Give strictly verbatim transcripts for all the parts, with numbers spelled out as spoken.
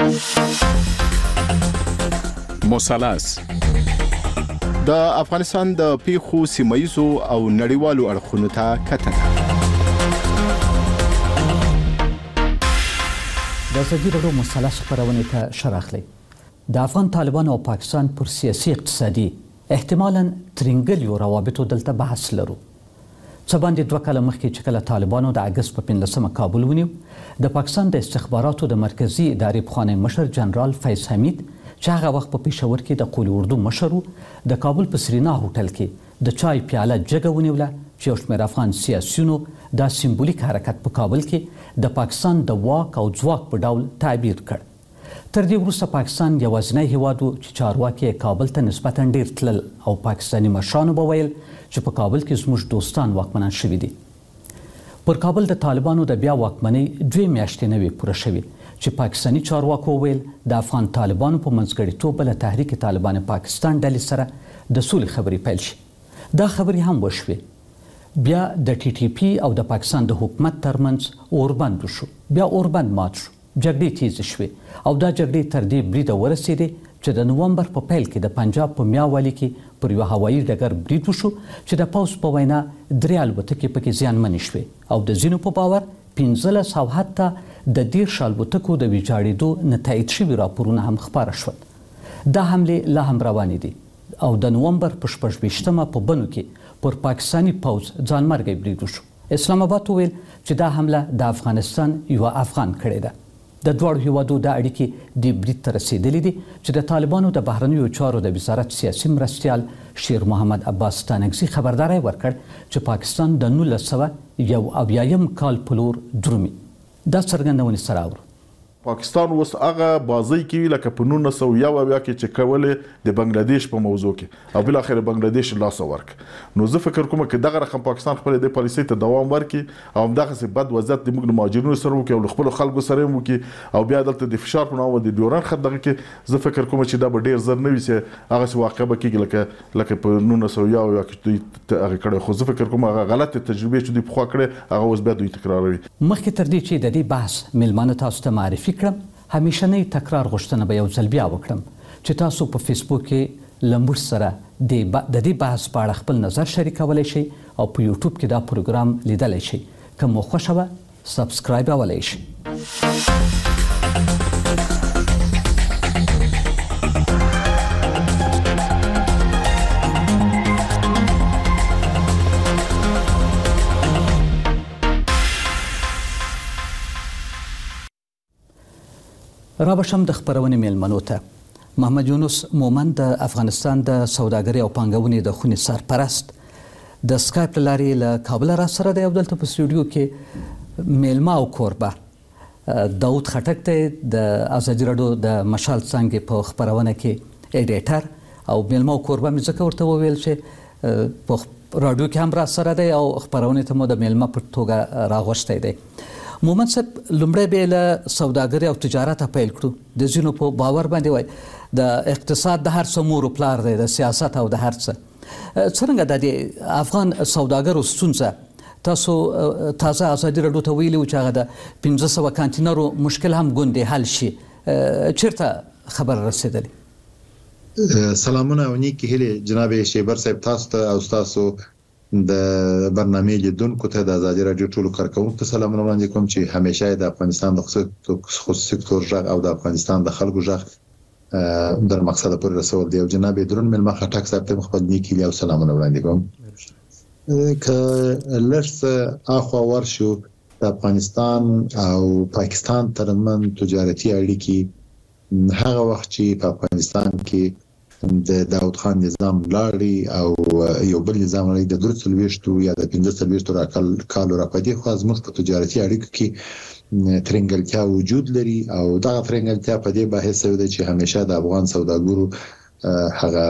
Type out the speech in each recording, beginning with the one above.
مثلث د افغانستان د پیښو سیمایزو او نړیوالو اړخونو ته کتنه. د ازادي راډیو مثلث خپرونې ته ښه راغلی. د افغان طالبانو او پاکستان پر سیاسي اقتصادي احتمالاً ترنګلیو روابطو دلته بحث لرو. څه باندې دوه کاله مخکې چې کله طالبانو د اګست په پنځلسمه کابل ونیو، د پاکستان د استخباراتو د مرکزي ادارې پخوانی مشر جنرال فیض حمید چې هغه وخت په پېښور کې د قول اردو مشر و، د کابل په سرینا هوټل کې د چای پیاله جګه ونیوله چې یو شمېر افغان سیاسیونو دا سمبولیک حرکت په کابل کې د پاکستان د واک او ځواک په ډول تعبیر کړ. تر دې وروسته پاکستان یوازینی هیواد و چې چارواکي کابل ته نسبتاً ډېر تلل او پاکستاني مشرانو به ویل چې په کابل کې زموږ دوستان واکمنان شوي دي. پر کابل د طالبانو د بیا واکمنۍ دوې میاشتې نه وې پوره شوې چې پاکستاني چارواکو ویل د افغان طالبانو په منځګړیتوب له تحریک طالبان پاکستان ډلې سره د سولې خبرې پیل شي. دا خبرې هم وشوې. بیا د ټي ټي پي او د پاکستان د حکومت ترمنځ اوربند وشو. بیا اوربند مات شو. جګړې تیزې شوې او دا جګړې تر دې بریده ورسېدې چې د نومبر په پیل کې د پنجاب په میاوالي کې پر یو هوایي ډګر برید وشو چې د پوځ په وینا درې الوتکې پکې زیانمنې شوې او د ځینو په باور پنځلس او حتی د دېرش الوتکو د ویجاړېدو نه تایید شوي راپورونه هم خپاره شول. دا حملې لا هم روانې دي او د نومبر په شپږ ویشتمه په بنو کې پر پاکستاني پوځ ځانمرګی برید وشو. اسلام آباد وویل چې دا حمله د افغانستان یو افغان کړې ده. د دواړو هیوادو د اړیکې دې برید ته رسېدلې دي چې د طالبانو د بهرنیو چارو د وزارت سیاسي مرستیال شیر محمد عباس ستانکزي خبرداری ورکړ چې پاکستان د نولس سوه یو اویایم کال په لور درومي. دا څرګندونې سره اورو. پاکستان اوس هغه بازۍ کوي لکه په نولس سوه یو اویا کې چې کولې د بنگلادیش په موضوع کې او بل اخر بنگلادیش لاس ورک. نو زه فکر کوم چې دغه رقم پاکستان خپل د پالیسۍ ته دوام ورکړي او همدغه څه بد وضعیت د موږ د مهاجرینو سره وکړي او خپل خلکو سره وکړي او بیا دلته د فشار په نامه د ډیورن خط دغه کې زه فکر کوم چې دا به ډیر زر نه وي چې هغه څه واقع به کېږي لکه لکه په نولس سوه یو اویا کې دوی هغه کړی. خو زه فکر کوم هغه غلطه تجربې چې دوی پخوا کړې هغه اوس بیا دوی تکراروي. مخکې تر دې چې د دې بحث میلمانه تاسو ته معرفي کړم، همیشنی تکرار غوښتنه به یو ځل بیا وکړم چې تاسو په فیسبوک کې له موږ سره د دې بحث په اړه خپل نظر شریکولی شئ او په یوټیوب کې دا پروګرام لیدلی شئ. که مو خوښه وه سبسکرایبولی شئ. را بشم د خبرونې میلمنو ته. محمد یونس مومن د افغانستان د سوداګرۍ او پانګونې د خونې سرپرست د سکایپ له لارې له کابل را سره دی او دلته په سټوډیو کې میلمه او کوربه داود خټک دی د ازادي راډیو د مشال څانګې په خپرونه کې ایډیټر او میلمه او کوربه مې ځکه ورته وویل چې په راډیو کې هم را سره دی او خپرونې ته مو د میلمه په توګه راغوښتی دی. مومن صاحب لومړی به له سوداګرۍ او تجارت پیل کړو. د ځینو په باور باندې وای د اقتصاد د هر څه مور و پلار دی، د سیاست او د هر څه. څرنګه د افغان سوداګرو ستونزه تاسو تازه ازادي راډیو ته ویلي و چې هغه د پنځه سوه کانتینرو مشکل هم ګوندې حل شي، چیرته خبر رسېدلی؟ سلامونه او نیکې هیلې جناب شیبر صاحب تاسو ته او تاسو د برنامې لیدونکو ته د ازادي راډیو ټولو کارکونکو ته سلامونه وړاندې کوم چې همیشه د افغانستان د خصوصي سکتور غږ او د افغانستان د خلکو غږ در مقصد پورې رسول دی. او جناب درون ملما خټک صاحب ته خپل نیکی او سلامونه وړاندې کوم. که لږ اخوا ورشو د افغانستان او پاکستان ترمن تجارتي اړیکې هغه وخت چې په افغانستان کې د داود خان نظام لاړی او یو بل نظام لري د درې څلوېښتو یا د پنځه څلوېښتو راکال کالو راپدې خو زموږ په تجارتي اړیکو کې ترنګلتیا وجود لري او دا ترنګلتیا په دې بحث دی چې همیشه د افغان سوداګرو هغه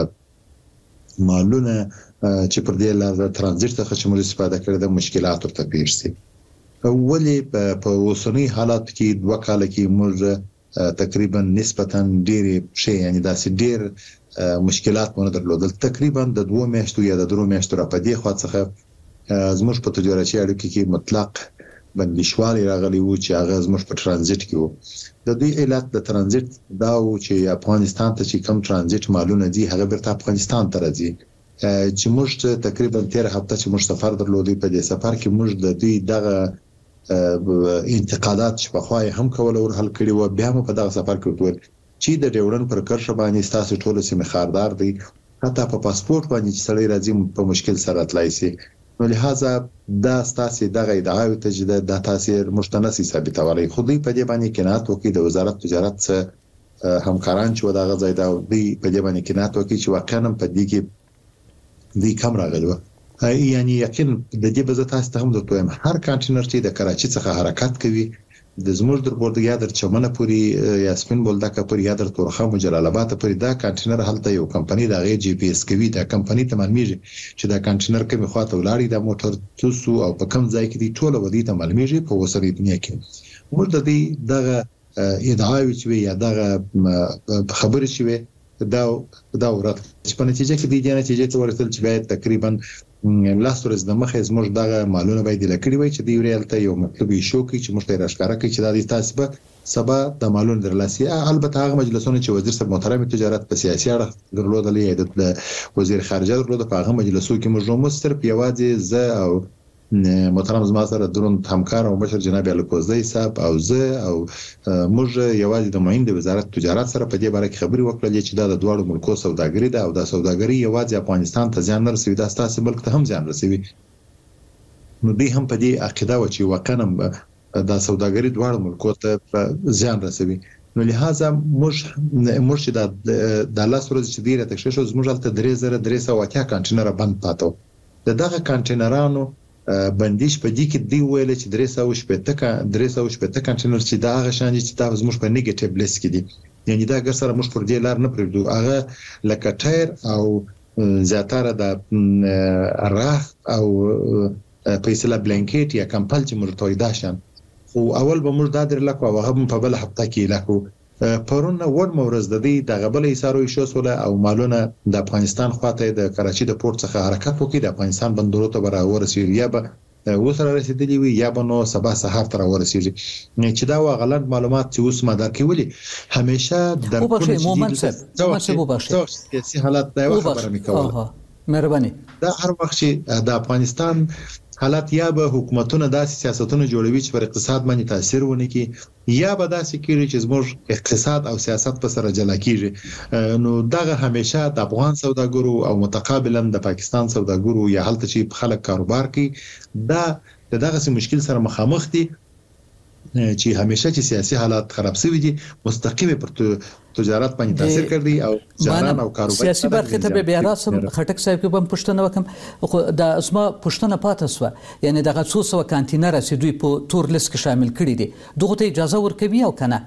مالونه چې پر دې لار ترانزیت څخه چې موږ استفاده کړې د مشکلاتو ته پیښ شي. ولې په اوسنی حالات کې دوه کال کې موږ تقریبا نسبتا ډېر شي یعنی داسې ډېر مشکلات مونږ درلودل. تقریبا د دوه میاشتو یا د درو میاشتو را پدې خوا څخه زموږ په تجارتي اړیکو کې مطلق بندیشوالي راغلی وو چې هغه زموږ په ترانزیت کې وو. د دوی علت د ترانزیت دا و چې افغانستان ته چې کم ترانزیت مالونه دي هغه بیرته افغانستان ته راځي. چې موږ تقریبا تیر هفته چې موږ سفر درلودی په دې سفر کې موږ د دوی دغه انتقادات چې په خوای هم کول او حل کړي و بیا هم په دغه سفر کې وټول چې د ډیورن پر کرښه باندې تاسو ټول سیمه خاردار دي حتی په پاسپورت باندې چې سړی راځي په مشکل سره تلای شي. نو لہذا دا ستاسو دغه ادعاوی ته چې د تاثیر مشتنسی ثابتولای خو دوی په دې باندې کنات وکړي د وزارت تجارت سره همکاران چې وداغه ځای دا دوی په دې باندې کنات وکړي چې واقعا په دې کې دوی کم راغلي و. یعنی یقین د دې به تاسو ته هم د تویم هر کانټینر چې د کراچي څخه حرکت کوي د زموږ در بورډ یا در چمنه پوری یا سپین بولدکه پوری یا در تورخم جلال آباد پوری دا کانټینر هلته یو کمپنی دا غي جی پی اس کوي دا کمپنی ته معلومیږي چې دا کانټینر کومه خواته ولاړی دا موټر توسو او په کم ځای کې دی ټوله ودی ته معلومیږي په وسري دنیا کې موږ د دې دغه ادعاوی چې یا دغه خبرې چې دا دا ورته چې په نتیجه کې دی چې نتیجه ته ورسېدل چې باید تقریبا لاس ورځ د مخه زموږ دغه مالونه باید لکړي وای چې دی ریالته یو مطلب شو کې چې مشته راښکارا کوي چې د تاسو په سبا د مالونو درلاسي البته هغه مجلسونه چې وزیر صاحب محترم تجارت په سیاسي اړه درلودلې د وزیر خارجه درلوده په هغه مجلسو کې موږ مو صرف یوازې ز او محترم زما سره درون همکار او بشر جناب الکوزی صاحب او زه او موږ یوازې د معین د وزارت تجارت سره په دې باره کې خبري وکړلې چې دا د دوړو ملکو سوداګري ده او د سوداګري یوازې افغانستان ته ځان نه رسوي دا ستاسو ملک ته هم ځان رسوي. نو دوی هم په دې عقیده و چې واقعا د سوداګري دوړو ملکو ته ځان رسوي. نو لہذا موږ موږ د د لاس ورځ چې ډیره تکشف شو زموږ ته درې زره درې سوه اتیا کانټینر بند پاتو. د دغه کانټینرانو بندیش په دې کې دی ویل چې درې سوه شپږ کا درې سوه شپږ کانټینر چې دا هغه شان چې تاسو موږ په نیگیټیو لیست کې دي یعنی دا ګر سره موږ پر دې لار نه پرېږدو هغه لکه ټایر او زیاتره د راخ او پیسلا بلانکیټ یا کمپل چې موږ توې داشان خو اول به موږ دا در لکو هغه په بل هفته کې لکو پرونه ور مورز د دې د غبل ایسارو شو سوله او مالونه د افغانستان خواته د کراچي د پورت څخه حرکت وکړي د افغانستان بندرونو ته برابر ورسېږي یا به وسره رسیدلی وي یا به نو سبا سحر تر ورسېږي چې دا غلط معلومات چې اوس مدار کې ولي همیشه د کوم سیاسي حالت دا خبره میکوله مهرباني دا هر وخت چې د افغانستان حالات یا به حکومتونه داسې سیاستونه جوړوي چې پر اقتصاد باندې تاثیر ونه کوي یا به داسې کېږي چې زموږ اقتصاد او سیاست په سره جلا کیږي. نو دغه همیشه د افغان سوداګرو او متقابلا د پاکستان سوداګرو یا حالت چې خلک کاروبار کوي دا دغه مشکل سره مخامخ دي چې همیشه چې سیاسي حالات خراب شوي دي مستقیم پر تجارت باندې تاثیر کړی او ځوانان او کاروبار سیاسي برخه ته بیا راسم خټک صاحب کوم پښتنه وکم خو د اسما پښتنه پاتې سو یعنی دغه څو سو کانټینر چې دوی په تور لیست کې شامل کړي دي دغه ته اجازه ورکوي او کنه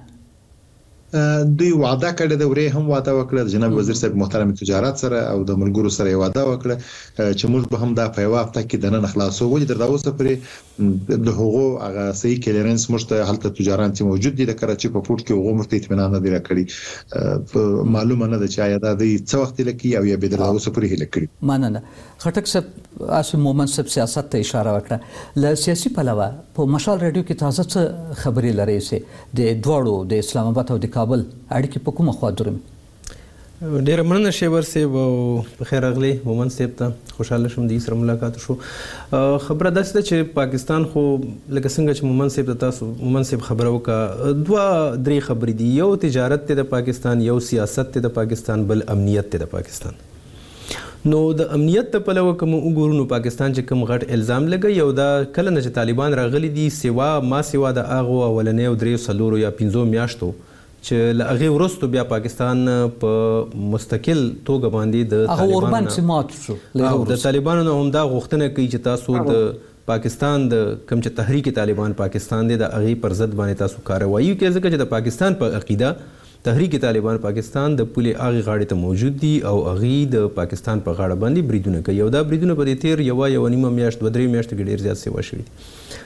دوی وعده کړې ده ورې هم وعده وکړه جناب وزیر صاحب محترم تجارت سره او د ملګرو سره وعده وکړه چې موږ به هم دا په یو هفته کې د نن خلاصو ولې در اوسه پرې د هغو هغه صحیح کلیرنس مشته حالت تجارت موجود دي د کراچي په پورت کې هغه مرته اطمینان نه دی راکړي معلومه نه ده چې آیا دا د څه وخت لکې او یا به در اوسه پرې لکړي مننه. خټک صاحب اسو مومن صاحب سیاست ته اشاره وکړه ل سیاسي پلوه په مشال رادیو کې تازه څه خبرې لري چې د دوړو د اسلام آباد او د کابل اړیکې په کومه خوا درومي؟ ډېره مننه شیبر صاحب او په خیر راغلی مومن صاحب ته خوشحاله شوم د سره ملاقات شو. خبره داسې ده چې پاکستان خو لکه څنګه چې مومن صاحب ته تاسو مومن صاحب خبره وکړه دوه درې خبرې دي یو تجارت ته د پاکستان یو سیاست ته د پاکستان بل امنیت ته د پاکستان. نو د امنیت ته پلوه کوم وګورو نو پاکستان چې کوم غټ الزام لګي یو دا کله نه چې طالبان راغلي دي سیوا ما سیوا د اغه اولنې او درې سلورو یا پنځو میاشتو چې لغه ورستو بیا پاکستان په مستقل توګه باندې د طالبان سمات شو د طالبانو هم دا غوښتنه کوي چې تاسو د پاکستان د کوم چې تحریک طالبان پاکستان دی د اغه پر ضد باندې تاسو کاروایی کوي ځکه چې د پاکستان په عقیده تحریک طالبان پاکستان د پولي اغه غاړې ته موجود دي او اغه د پاکستان په غاړه باندې بریدونه کوي او دا بریدونه په تیر یو یو نیمه میاشت و درې میاشتې کې ډیر زیات سیوا شوي.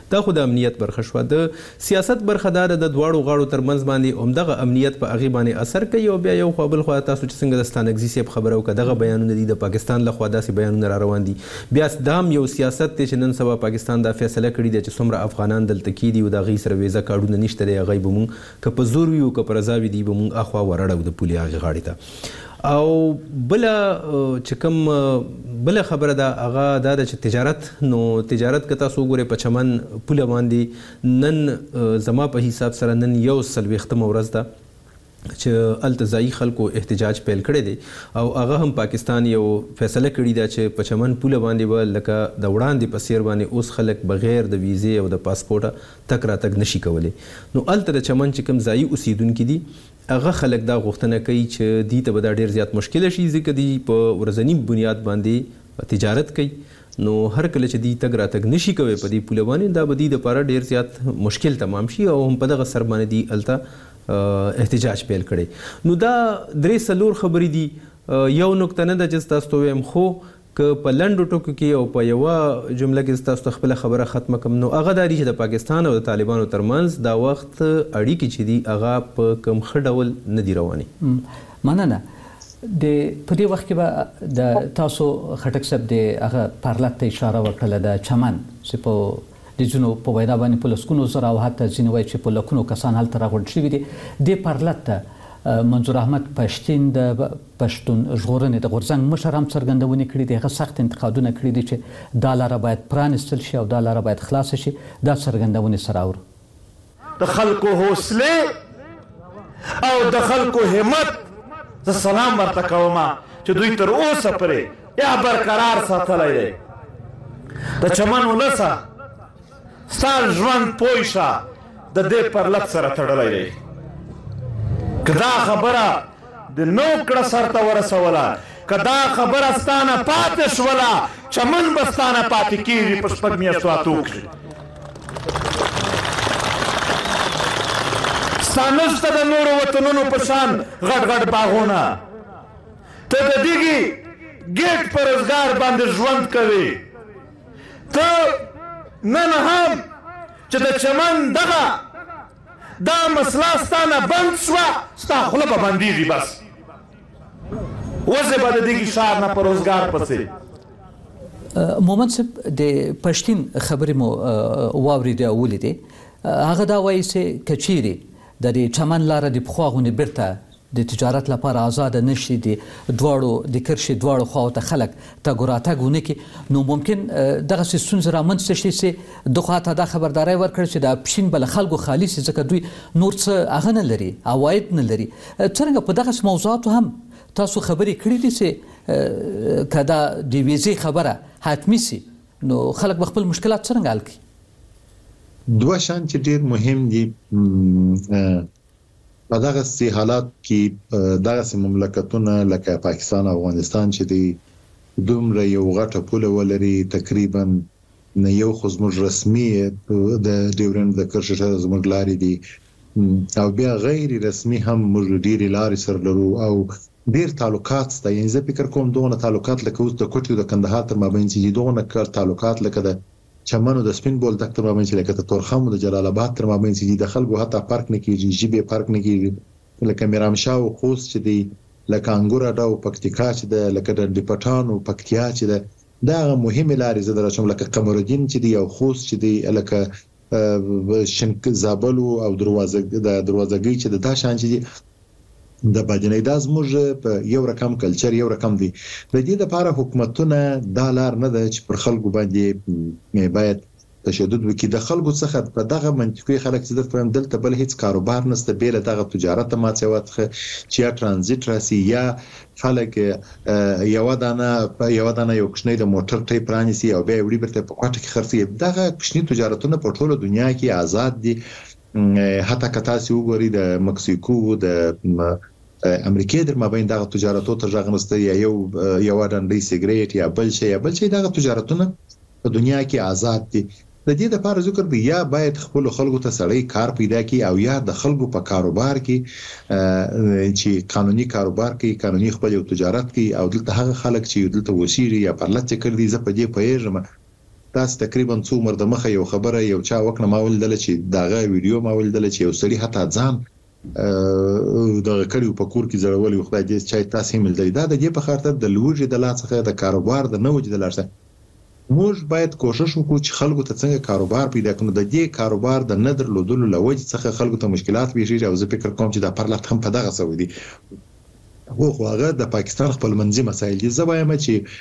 دا خو د امنیت برخه شو. د سیاست برخه دا د دواړو غاړو ترمنځ باندې همدغه امنیت په هغې باندې اثر کوي او بیا یو خوا بل خوا تاسو چې څنګه د ستانکزي صاحب خبره وکړه دغه بیانونه دي د پاکستان لخوا داسې بیانونه را روان دي. بیا دا هم یو سیاست دی چې نن سبا پاکستان دا فیصله کړې ده چې څومره افغانان دلته کېدي او د هغوی سره ویزه کارډونه نشته دی هغوی به مونږ که په زور وي او که په رضا وي دي به مونږ اخوا ورړو د پولې هغې غاړې ته. او بله چې کوم بله خبره ده هغه دا ده چې تجارت نو تجارت که تاسو وګورئ په چمن پوله باندې نن زما په حساب سره نن یو څلوېښتمه ورځ ده چې هلته ځایي خلکو احتجاج پیل کړی دی او هغه هم پاکستان یو فیصله کړې ده چې په چمن پوله باندې به لکه د وړاندې په څیر باندې اوس خلک بغیر د ویزې او د پاسپورټه تک راتګ نشي کولی. نو هلته د چمن چې کوم ځایي اوسیدونکي دي هغه خلک دا غوښتنه کوي چې دوی ته به دا ډېر زیات مشکله شي ځکه دوی په ورځني بنیاد باندې تجارت کوي. نو هر کله چې دوی تګ راتګ نشي کوی په دې پوله باندې دا به دوی دپاره ډېر زیات مشکل تمام شي او هم په دغه سر باندې دوی هلته احتجاج پیل کړی. نو دا درې څلور خبرې دي. یو نکته نه ده چې ستاسو ته ویم خو که په لنډو ټکو کې او په یوه جمله کې ستاسو ته خپله خبره ختمه کړم نو هغه دا دي چې د پاکستان او د طالبانو ترمنځ دا وخت اړیکې چې دي هغه په کوم ښه ډول نه دي روانې. مننه. د په دې وخت کې به د تاسو خټک صاحب د هغه پارلت ته اشاره وکړله د چمن چې په د ځینو په وینا باندې په لسګونو زره او حتی ځینې وایي چې په لکونو کسان هلته راغونډ شوي دي. دې پارلت ته منظور احمد پښتین د پښتون ژغورنې د غورځنګ مشر هم څرګندونې کړي دي. هغه سخت انتقادونه کړي دي چې دا لاره باید پرانستل شي او دا لاره باید خلاصه شي. دا څرګندونې سره اورو. د خلکو حوصلې او د خلکو همت زه سلام ورته کوم چې دوی تر اوسه پورې یا برقرار ساتلی دی. د چمن ولسه ستا ژوند پوه شه د دې پرلت سره تړلی دی. که دا خبره د نو کړه سرته ورسوله که دا خبره ستانه پاتې شوله چمن به ستانه پاتې کېږي په شپږ میاشتو اتو کښې. ستا نشته د نورو وطنونو په شان غټ غټ باغونه. ته د دغې ګیټ په روزګار باندې ژوند کوې. ته نن هم چې د چمن دغه دا مسله ستانه بند شوه ستا خوله به بندېږي بس وځې به د دغې ښار نه په روزګار پسې. مومن صاحب د پښتین خبرې مو واورېدې او ولیدې. هغه دا وایي چې که چیرې د دې چمن لاره د پخوا غوندې بیرته د تجارت لپاره آزاده نشي د دواړو د کرښې دواړو خواو ته خلک تګ و راتګ ونه کړي نو ممکن دغسې ستونزې رامنځته شي چې دغو حتی دا خبرداری ورکړه چې د پښین به له خلکو خالي شي ځکه دوی نور څه هغه نه لري عواید نه لري. څرنګه په دغسې موضوعاتو هم تاسو خبرې کړي دي چې که دا د ویزې خبره حتمي سي نو خلک به خپل مشکلات څرنګه حل کړي؟ دوه شیان چې ډېر مهم دي په دغسې حالات کې دغسې مملکتونه لکه پاکستان او افغانستان چې دی دومره یو غټه پوله ولري تقریبا نه یو خو زموږ رسمي د ډیورنډ د کرښې زموږ لارې دي او بیا غیر رسمي هم موږ ډېرې لارې سره لرو او ډېر تعلقات شته. یعنې زه فکر کوم دغونه تعلقات لکه اوس د کوټې او د کندهار تر مابین چې دغونه تعلقات لکه د چمن او د سپین بولدک تر مابین چې لکه د تورخم او د جلال آباد تر مابین چې د خلکو حتی فرق نه کېږي ژبې فرق نه کېږي لکه میرامشاه او خوست چې دی لکه انګور اډه او پکتیکا چې ده لکه د پټان او پکتیا چې ده دا هغه مهمې لارې زه درشم لکه قمرالدین چې دی او خوست چې دی لکه شنک زابل او دروازه د دروازګۍ چې دا شان چې دی د باجنې دا زموږ په یو رقم کلچر یو رقم دی. د دې لپاره حکومتونه دا لار نه ده چې پر خلکو باندې باید تشدد وکړي. د خلکو څخه په دغه منطقي خلک چې درته وایم دلته بل هیڅ کاروبار نشته بېله دغه تجارت ته ماتېوا څخه چې یا ترانزیت راسي یا خلک یوه دانه یوه دانه یو کوچنی د موټر ټی پرانیسي او بیا یې وړي بیرته په کوټه کې خرڅوي. دغه کوچني تجارتونه په ټوله دنیا کې آزاد دي. حتی که تاسې وګورئ د مکسیکو د امریکای در مابین دغه تجارتو ته غږ نشته یا یو یو ډنډۍ سیګریټ یا بل شی یا بل شی دغه تجارتونه په دنیا کې آزاد دي. د دې لپاره ذکر به یا باید خپل خلکو ته سړی کار پیدا کړي او یا د خلکو په کاروبار کې چې قانوني کاروبار کوي قانوني خپل یو تجارت کوي او دلته هغه خلک چې دلته وسیری یا پرلت کړی زه په دې پوهیږم تاسو تقریبا څو عمر د مخه یو خبره یو چا وکړه ما ولدل چې داغه ویډیو ما ولدل چې یو سړی حتی ځان د کړیو په کور کې زړولې خدای دې چې تاسو هم ملدل دا د دې په خاطر د لوجي د لاڅخه د کاروبار د نوج د لارسه موږ باید کوشش وکړو چې خلکو ته څنګه کاروبار پیدا کړو د دې کاروبار د ندر لودلو لوجه څخه خلکو ته مشکلات پیښیږي او زه فکر کوم چې دا پرلط هم په دغه سعودي هو خو هغه د پاکستان خپل منځي مسایل دي زه وایم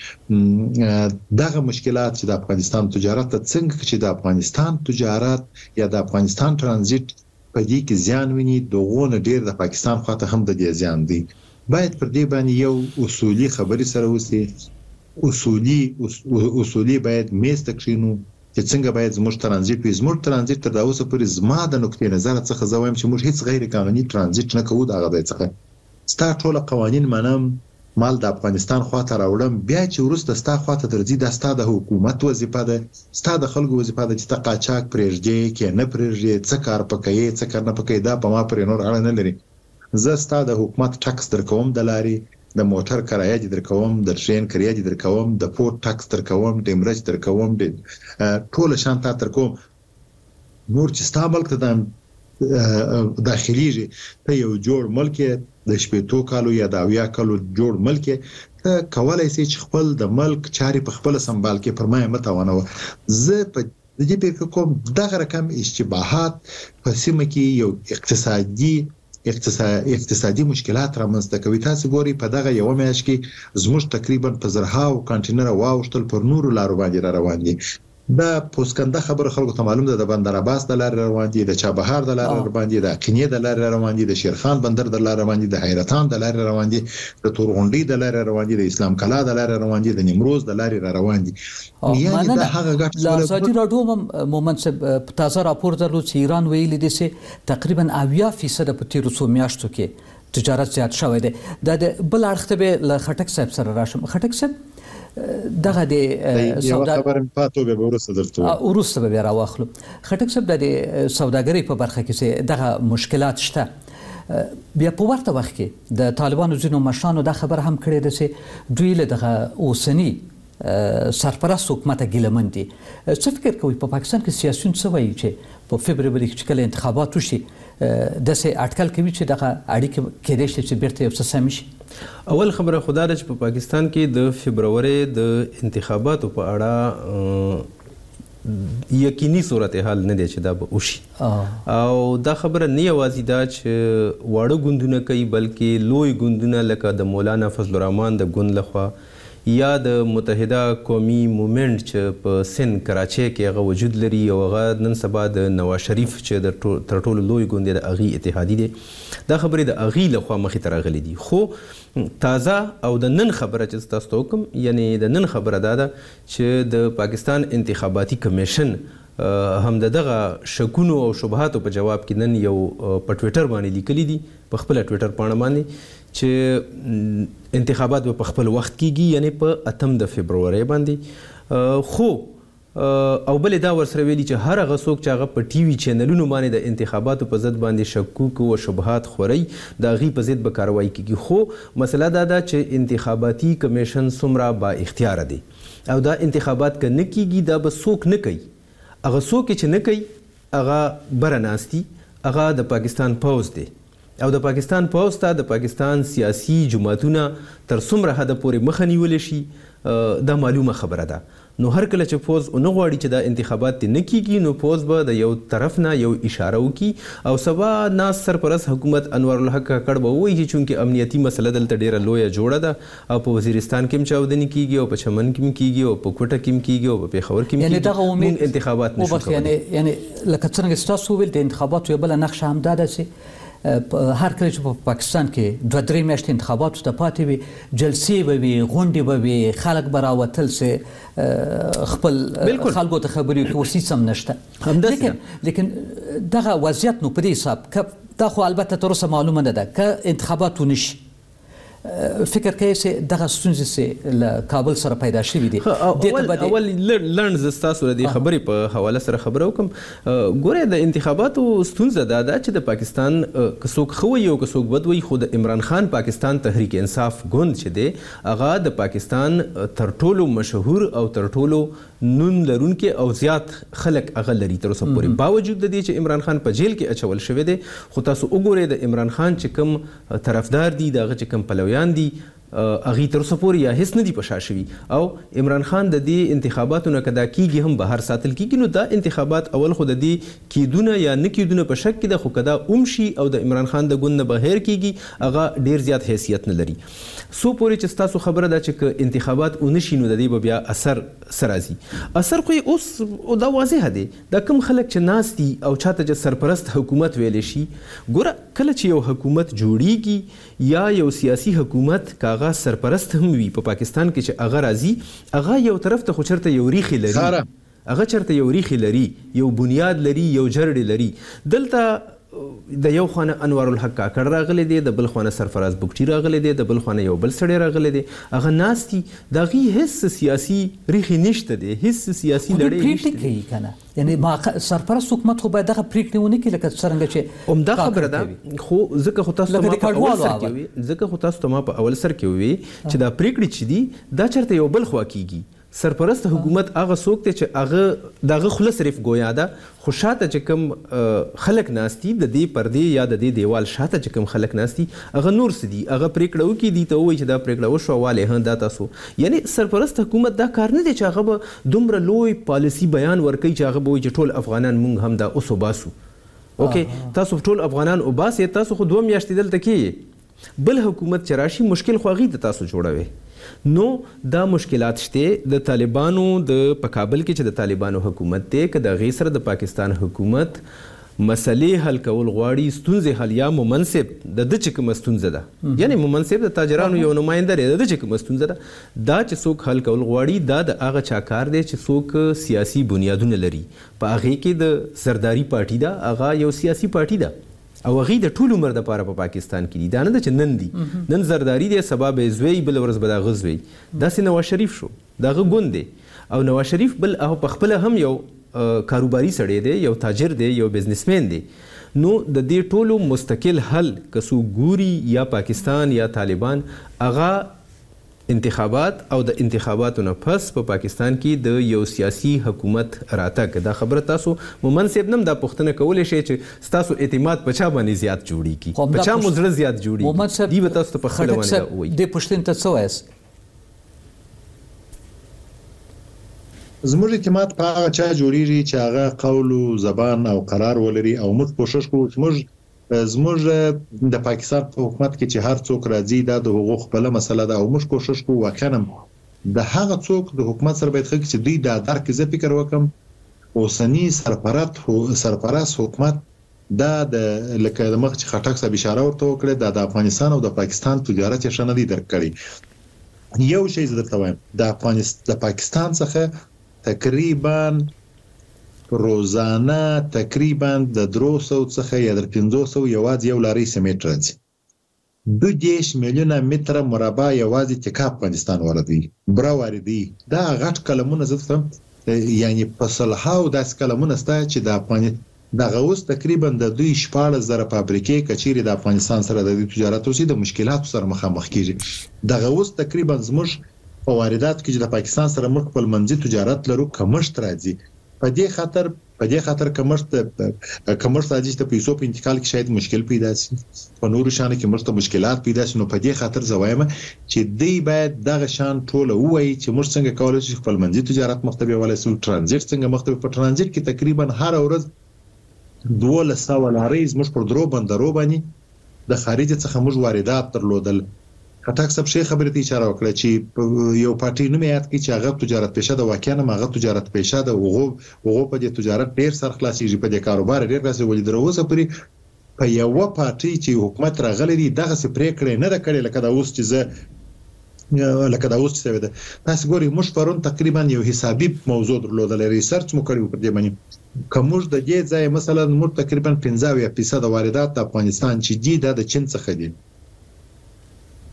چې دغه مشکلات چې د افغانستان تجارت ته څنګه چې د افغانستان تجارت یا د افغانستان ترانزیت په دې کې زیان ویني دغه ډیر د پاکستان خواته هم د دې زیان دي باید پر دې باندې یو اصولي خبري سره وسی اصولي اصولي باید میز تکشینو چې څنګه باید زموږ ترانزیت وي زموږ ترانزیت تر اوسه پورې زما د نقطې نظر څخه زه وایم چې موږ هیڅ غیر قانوني ترانزیت نه کوو دا غوډه څخه ستا ټول قوانين منم مال د افغانستان خواته راوړم بیا چې ورسته ستا خواته درځي د ستا د حکومت وظیفه ده ستا د خلکو وظیفه ده چې تا قاچاق پرېږدي کې نه پرېږدي څه کار پکې څه کار نه پکې دا په ما پرې نور اړه نه لري زه ستا د حکومت ټاکس درکوم د لاري د موټر کرایه دې درکوم د ټرین کرایه دې درکوم د پورت ټاکس درکوم د مرچ درکوم د ټول شان تا درکوم نور چې ستا ملک ته د داخليږي ته یو جوړ ملک د شپېتو کالو یا د اویا کالو جوړ ملک ته کولای شي چې خپل د ملک چاري په خپل سمبال کې پرمایه متونه زه په دې په کوم دغه رقم اشتباهات په سیمه کې یو اقتصادي اقتصادي مشکلات رامنځته کوي تاسو ګوري په دغه یو میاشت کې زموږ تقریبا په زرهاو کانټینر واوښتل پر نورو لارو باندې را روان دي دا پوسکنده خبره خلکو ته معلوم ده د بندر عباس د لارې روان دي د چابهار د لارې روان دي د قینې د لارې روان دي د شیرخان بندر د لارې روان دي د حیرتان د لارې روان دي د تورغونډي د لارې روان دي د اسلام کلا د لارې روان دي د نیمروز د لارې روان دي یعنی دا هغه ګټه لاساتي راډیو مومنت صاحب تازه راپور درلود چې ایران ویلي دي چې تقریبا اویا فیصد په تیر څو میاشتو کې تجارت زیات شوی دی د بل اړخ ته به ل خټک صاحب سره راشم خټک صاحب دغه د سودا خبره پاتو به ورسره درته ورسره به راوخلو خټک صاحب د سوداګرۍ په برخه کې دغه مشکلات شته بیا په ورته وخت کې د طالبانو ځینو مشرانو دا خبر هم کړی دی چې دوی له دغه اوسنی سرپرست حکومت ګیلمن دي څه فکر کوي په پاکستان کې سیاسيون څه وایي چې په فبروري کې کله انتخابات وشي د سه اټکل کوي چې دغه اړیکه کېدای شي چې بیرته یو څه سم شي اول خبره خدا ده چې په پاکستان کې د فبروري د انتخاباتو په اړه یقیني صورتحال نه دی چې دا به وشي او دا خبره نه یوازې دا چې واړه ګوندونه کوي بلکې لوی ګوندونه لکه د مولانا فضل الرحمن د ګوند لخوا یا د متحده قومي موومنت چې په سن کراچۍ کې هغه وجود لري او هغه نن سبا د نواز شریف چې د تر ټولو لوی ګوند د اغي اتحادی دی دا خبرې د اغي لخوا مخې ته راغلي دي خو تازه او د نن خبره چې تاسو ته کوم یعنی د نن خبره دا ده چې د پاکستان انتخاباتي کمیشن هم دغه شکونو او شبهاتو په جواب کې نن یو په ټوئیټر باندې لیکلي دي په خپل ټوئیټر باندې باندې چې انتخابات په خپل وخت کېږي یعنی په اتم د فبروري باندې خو او بل دا ورسره ویلي چې هر هغه څوک چې هغه په ټي وي چینلونو باندې د انتخاباتو په ضد باندې شکوک او شبهات خوري د هغې په ضد به کاروایی کېږي خو مسله دا ده چې انتخاباتي کمیشن څومره با اختیاره دی او دا انتخابات که نه کېږي دا به څوک نه کوي هغه څوک چې نه کوي هغه بره ناست دي هغه د پاکستان پوځ دی او د پاکستان پوځ ته د پاکستان سیاسي جماعتونه تر څومره حده پورې مخه نیولی شي دا معلومه خبره ده نو هر کله چې پوز نه غواړي چې دا انتخابات نه کیږي نو پوز به د یو طرف نه یو اشاره وکي او سبا ناس سرپرست حکومت انوار الحق کړه به وایي چې چونکې امنیتي مسله دلته ډیره لویه جوړه ده او په وزیرستان کې هم چاودنې کیږي او په چمن کې هم کیږي او په کوټه کې هم کیږي او په پیښور کې هم یعنی دغه امید انتخابات نشو کولی یعنی یعنی لکه څنګه تاسو ویل د انتخاباتو یو بل نقشه هم ده چې هر کله چې په پاکستان کې دوه درې میاشتې انتخاباتو ته پاتې وي جلسې به وي غونډې به وي خلک به راوتل سي خپل خلکو ته خبرې کوي اوس هېڅ هم نشته لیکن لیکن دغه وضعیت نو په دې حساب که دا خو البته تر اوسه معلومه نه ده که انتخابات ونه شي فکر کوي چې دغه ستونزې سه له کابل سره پیدا شوې دي. اول اول لړن زستاسو د خبرې په حواله سره خبرو کوم. ګوره د انتخاباتو ستونزه دا ده چې د پاکستان کڅوک خو یو کڅوک بدوي خو د عمران خان پاکستان تحریک انصاف ګوند چې دی هغه د پاکستان تر ټولو مشهور او تر ټولو نون لرونکي او زیات خلک هغه لري تر اوسه پورې، باوجود د دې چې عمران خان په جیل کې اچول شوی دی. خو تاسو وګورئ د عمران خان چې کوم طرفدار دي دغه چې کوم پلویان دي هغه تر اوسه پورې یا هیڅ نه دي په شا شوي، او عمران خان د دې انتخاباتو نه کدا کیږي هم بهر ساتل کیږي. نو دا انتخابات اول خو د دې کیدونه یا نه کیدونه په شک کې ده، خو کدا اومشي او د عمران خان د ګوند نه بهر کیږي هغه ډیر زیات حیثیت نه لري. سو پورې چې تاسو خبره ده چې انتخابات اونشي نو د دې بیا اثر سرازي اثر خو اوس دا واضح دی. دا کوم خلک چې ناس دي او چاته چې سرپرست حکومت ویلې شي، ګوره کله چې یو حکومت جوړیږي یا یو سیاسي حکومت کاغه سرپرست هم وي په پاکستان کې چې هغه راځي هغه یو طرف ته خو چرته یو ریخي لري، هغه چرته یو ریخي لري، یو بنیاد لري، یو جرړې لري. دلته د یو خوانه انوار الحق کاکړ راغلی دی، د بل خوانه سرفراز بوکټي راغلی دی، د بل خوانه یو بل سړی راغلی دی، هغه ناستي دغه هیڅ سیاسي ریخي نشته دی، هیڅ سیاسي لړۍ نشته کوي کنه. یعنی ما سرپرست حکومت خو باید دغه پریکړه ونه کړي لکه څنګه چې همدا خبره ده. خو ځکه خو تاسو ما په اول سر کې وي ځکه خو تاسو ما په اول سر کې وي چې دا پریکړه چې دي دا چرته یو بل خوا کیږي. سرپرست حکومت هغه څوک دی چې هغه دغه خله صرف گویا ده، خو شاته چې کوم خلک ناستي د دې پردې یا د دې دیوال شاته چې کوم خلک ناستي هغه نور څه دي، هغه پریکړه وکړي دي ته وایي چې دا پریکړه وشوه والې هم دا تاسو. یعنی سرپرست حکومت دا کار نه دی چې هغه به دومره لوی پالیسي بیان ورکوي چې هغه به وایي چې ټول افغانان مونږ هم دا اوس وباسو. اوکې تاسو ټول افغانان وباسئ، تاسو خو دوه میاشتې دلته کېږئ، بل حکومت چې راشي مشکل خو هغې ته تاسو جوړوئ. نو دا مشکلات شته د طالبانو د په کابل کې چې د طالبانو حکومت دی که د هغې سره د پاکستان حکومت مسلې حل کول غواړي، ستونزې حل یا ممنصب د ده چې کومه ستونزه ده، یعنی ممنصب د تاجرانو یو نماینده دی، د ده چې کومه ستونزه ده دا چې څوک حل کول غواړي دا د هغه چا کار دی چې څوک سیاسي بنیادونه لري. په هغې کې د سرداري پارټي ده، هغه یو سیاسي پارټي ده او هغې د ټول عمر دپاره په پاکستان کې دي. دا نه ده چې نن دي، نن زرداري دی، سبا به یې زوی، بله ورځ به د هغه زوی. داسې نواز شریف شو، د هغه ګوند دی، او نواز شریف بل هغه پخپله هم یو کاروباري سړی دی، یو تاجر دی، یو بزنسمین دی. نو د دې ټولو مستقل حل که څوک ګوري یا پاکستان یا طالبان هغه انتخابات او د انتخاباتو نه پس په پاکستان کې د یو سیاسي حکومت راتګ. دا خبره تاسو مومن صاحب نم دا پوښتنه کولی شئ چې ستاسو اعتماد په چا باندې زیات جوړیږي، په چا مو زړه زیات جوړیږي، دی به تاسو ته په خپله باندې ووایي. دې پوښتنې ته څه وایاست؟ زموږ اعتماد په هغه چا جوړیږي چې هغه قول او زبان او قرار ولري، او موږ کوشش کوو زموږ زموږ د پاکستان په حکومت کې چې هر څوک راځي دا د حقوق خپله مسله ده، او موږ کوشش کوو واقعا د هغه څوک د حکومت سره باید ښه چې دوی دا درک زه فکر وکم اوسنی سرپرست سرپرست حکومت دا د لکه د مخ چې خټک صاحب اشاره ورته وکړه دا د افغانستان او د پاکستان تجارت یې ښه نه دی درک کړی. یو شی زه درته وایم د افغانستان د پاکستان څخه تقریبا روزانه تقریبا د درو سو څخه یا د پنځو سو یوازې یو لارۍ سیمټ راځي، دو دیش میلیونه متره مربع یوازې تکا افغانستان واردوي برا واردوي. دا غټ کلمونه زه یعنی په سلهاو داسې کلمونه سته چې د افغانستان دغه اوس تقریبا د دوی شپاړس زره فابریکې کچېرې د افغانستان سره د تجارت اوسي د مشکلاتو سره مخامخ کیږي. دغه اوس تقریبا زموږ په واردات کې چې د پاکستان سره موږ خپل منځي تجارت لرو کمښت راځي. په دې خاطر په دې خاطر کمښت کمښت راځي چې د پیسو په انتقال کې شاید مشکل پیدا شي، په نورو شانو کې موږ ته مشکلات پیدا شي. نو په دې خاطر زه وایم چې دوی باید دغه شان ټوله ووایي چې موږ څنګه کولی شو خپل منځي تجارت مخ ته بیولی شو، ترانزیت څنګه مخ ته. په ترانزیت کې تقریبا هر ورځ دولس سوه لارۍ زموږ پر درو بندرو باندې د خارج څخه موږ واردات درلودل. خټک صاحب شي خبرې ته اشاره وکړه چې یو پارټي نوم یاد کړي چې هغه تجارت پیشه ده، واقعا هغه تجارت پیشه ده، هغه هغه په دې تجارت ډیر سر خلاصيږي، په دې کاروبار ډیر راځي. ولې درو اوسه پرې په یو پارټي چې حکومت راغلی دی دغه څه پریکړه نه ده کړې لکه دا اوس چې زه لکه دا اوس چې ده. تاسو ګورئ موږ پرون تقریبا یو حسابي موضوع درلودل، ریسرچ مو کړی پر دې باندې کومج د دې ځای مثلا موږ تقریبا پنځه اویا فیصد واردات د افغانستان چې دي دا د چین څخه دي.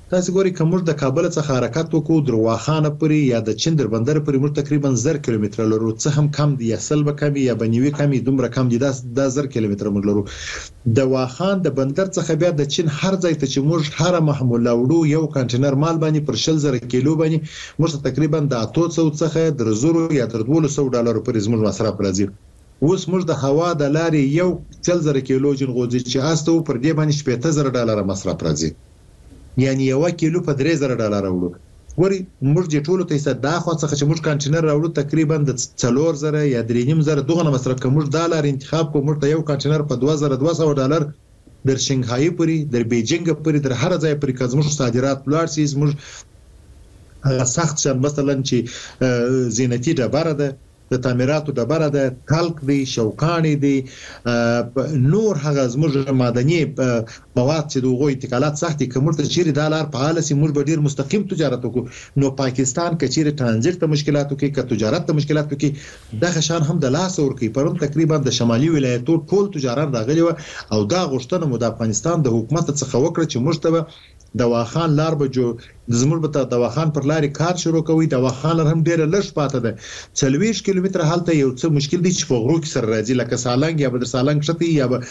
تاسو ګوري کوم د کابل څخه حرکت وکړو درواخانه پورې یا د چین در بندر پورې موږ تقریبا زر کیلومتر لرو، څه هم کم دی یا سل به کم یا بنوي کم دومره کم دی، دا زر کیلومتر موږ لرو. د واخان د بندر څخه بیا د چین هر ځای ته چې موږ هر محموله وړو یو کنټینر مال باندې پر شل زره کیلو باندې موږ تقریبا د اتو سو څخه د زرو یا تر دوه سوه ډالر پورې زموږ مصرف راځي. اوس موږ د هوا د لارې یو چل زره کیلو جنغوزي چې استو پر دې باندې شپږ زره ډالر مصرف راځي، یعنی یو کیلو په درې زره ډالر وړو. وري موږ د ټولو ته صد دا خو څخه چې موږ کنټینر راوړو تقریبا د څلور زره یا درې نیم زره دغه مصرف کوم، موږ ډالر انتخاب کوو، موږ ته یو کنټینر په دوه زره دوه سوه ډالر در شنغهای پورې در بیجینګ پورې در هر ځای پورې کوم صادرات بلار سیز موږ سخت شان مثلا چې زینتی ډبره ده، د تعمیراتو ډبره ده، کلک دی، شوکانی دی، نور هغه زموږ معدني مواد چې دغه انتقالات سختي کومه ته چیرې د لار په حاله سي موږ به ډیر مستقیم تجارت وکړو. نو پاکستان کچېره ترانزیت ته مشکلاتو کې ک تجارت ته مشکلاتو کې دغه شان هم د لاس ور کوي. پرون تقریبا د شمالي ولایتو ټول تجارت راغلي و او دا غوښتنه مو د افغانستان د حکومت څخه وکړه چې موږ ته د واخان لار به جو زموږ به د واخان پر لارې کار شروع کوي. د واخان لار هم ډیره لږ پاته ده، څلوېښت کیلومتره هلته یو څه مشکل دی چې په غرو کې سره راځي، لکه سالنګ یا به در سالنګ شتي یا به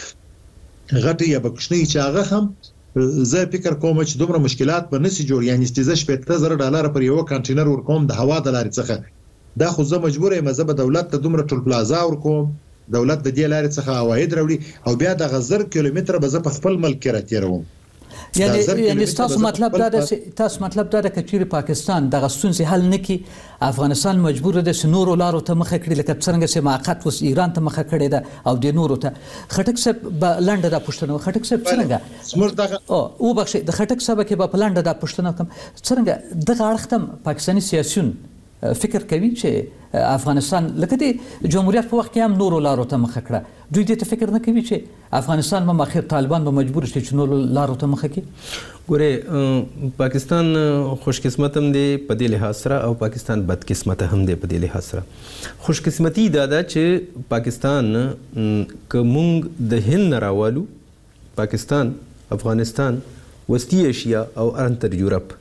غټي یا به کوچنی چې هغه هم زه فکر کوم چې دومره مشکلات به نسی جوړ، یعنی چې شپږ زره ډالر پر یو کنټینر ورکوم د هوا د لارې څخه، دا خو زه مجبور یم زه به دولت ته دومره ټول پلازا ورکوم، دولت د دې لارې څخه عواید راوړي او بیا د غزر کیلومتر به زه په خپل ملک کې راتیروم. یعنی یعنی تاسو مطلب دا ده تاسو مطلب دا ده چې چیرې پاکستان دغه ستونزې حل نکړي، افغانستان مجبور دی چې نورو لارو ته مخه کړي، لکه څنګه چې موقت اوس ایران ته مخه کړې ده او د نورو ته. خټک صاحب به لنډه دا پوښتنه خټک صاحب څنګه زموږ دغه او وبخښئ د خټک صاحب کې به په لنډه دا پوښتنه کوم څنګه دغه اړخ ته پاکستاني سیاسیون فکر کوي چې افغانستان لکه د جمهوریت په وخت کې هم نورو لارو ته مخه کړه، دوی دې ته فکر نه کوي چې افغانستان به مخیر طالبان به مجبور شي چې نورو لارو ته مخه کړي؟ ګوره پاکستان خوش قسمت هم دی په دې لحاظ سره او پاکستان بد قسمت هم دی په دې لحاظ سره. خوش قسمتي دا ده چې پاکستان که مونږ د هند نه راوالو، پاکستان، افغانستان، وسطی ایشیا او انتر یورپ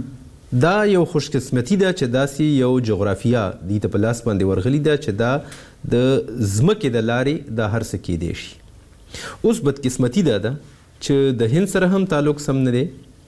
دا یو خوش قسمتي ده چې داسې یو جغرافیه دې ته په لاس باندې ورغلي ده چې دا د ځمکې د لارې دا هر څه کیدی شي. اوس بدقسمتي دا ده چې د هند سره هم تعلق سم نه دی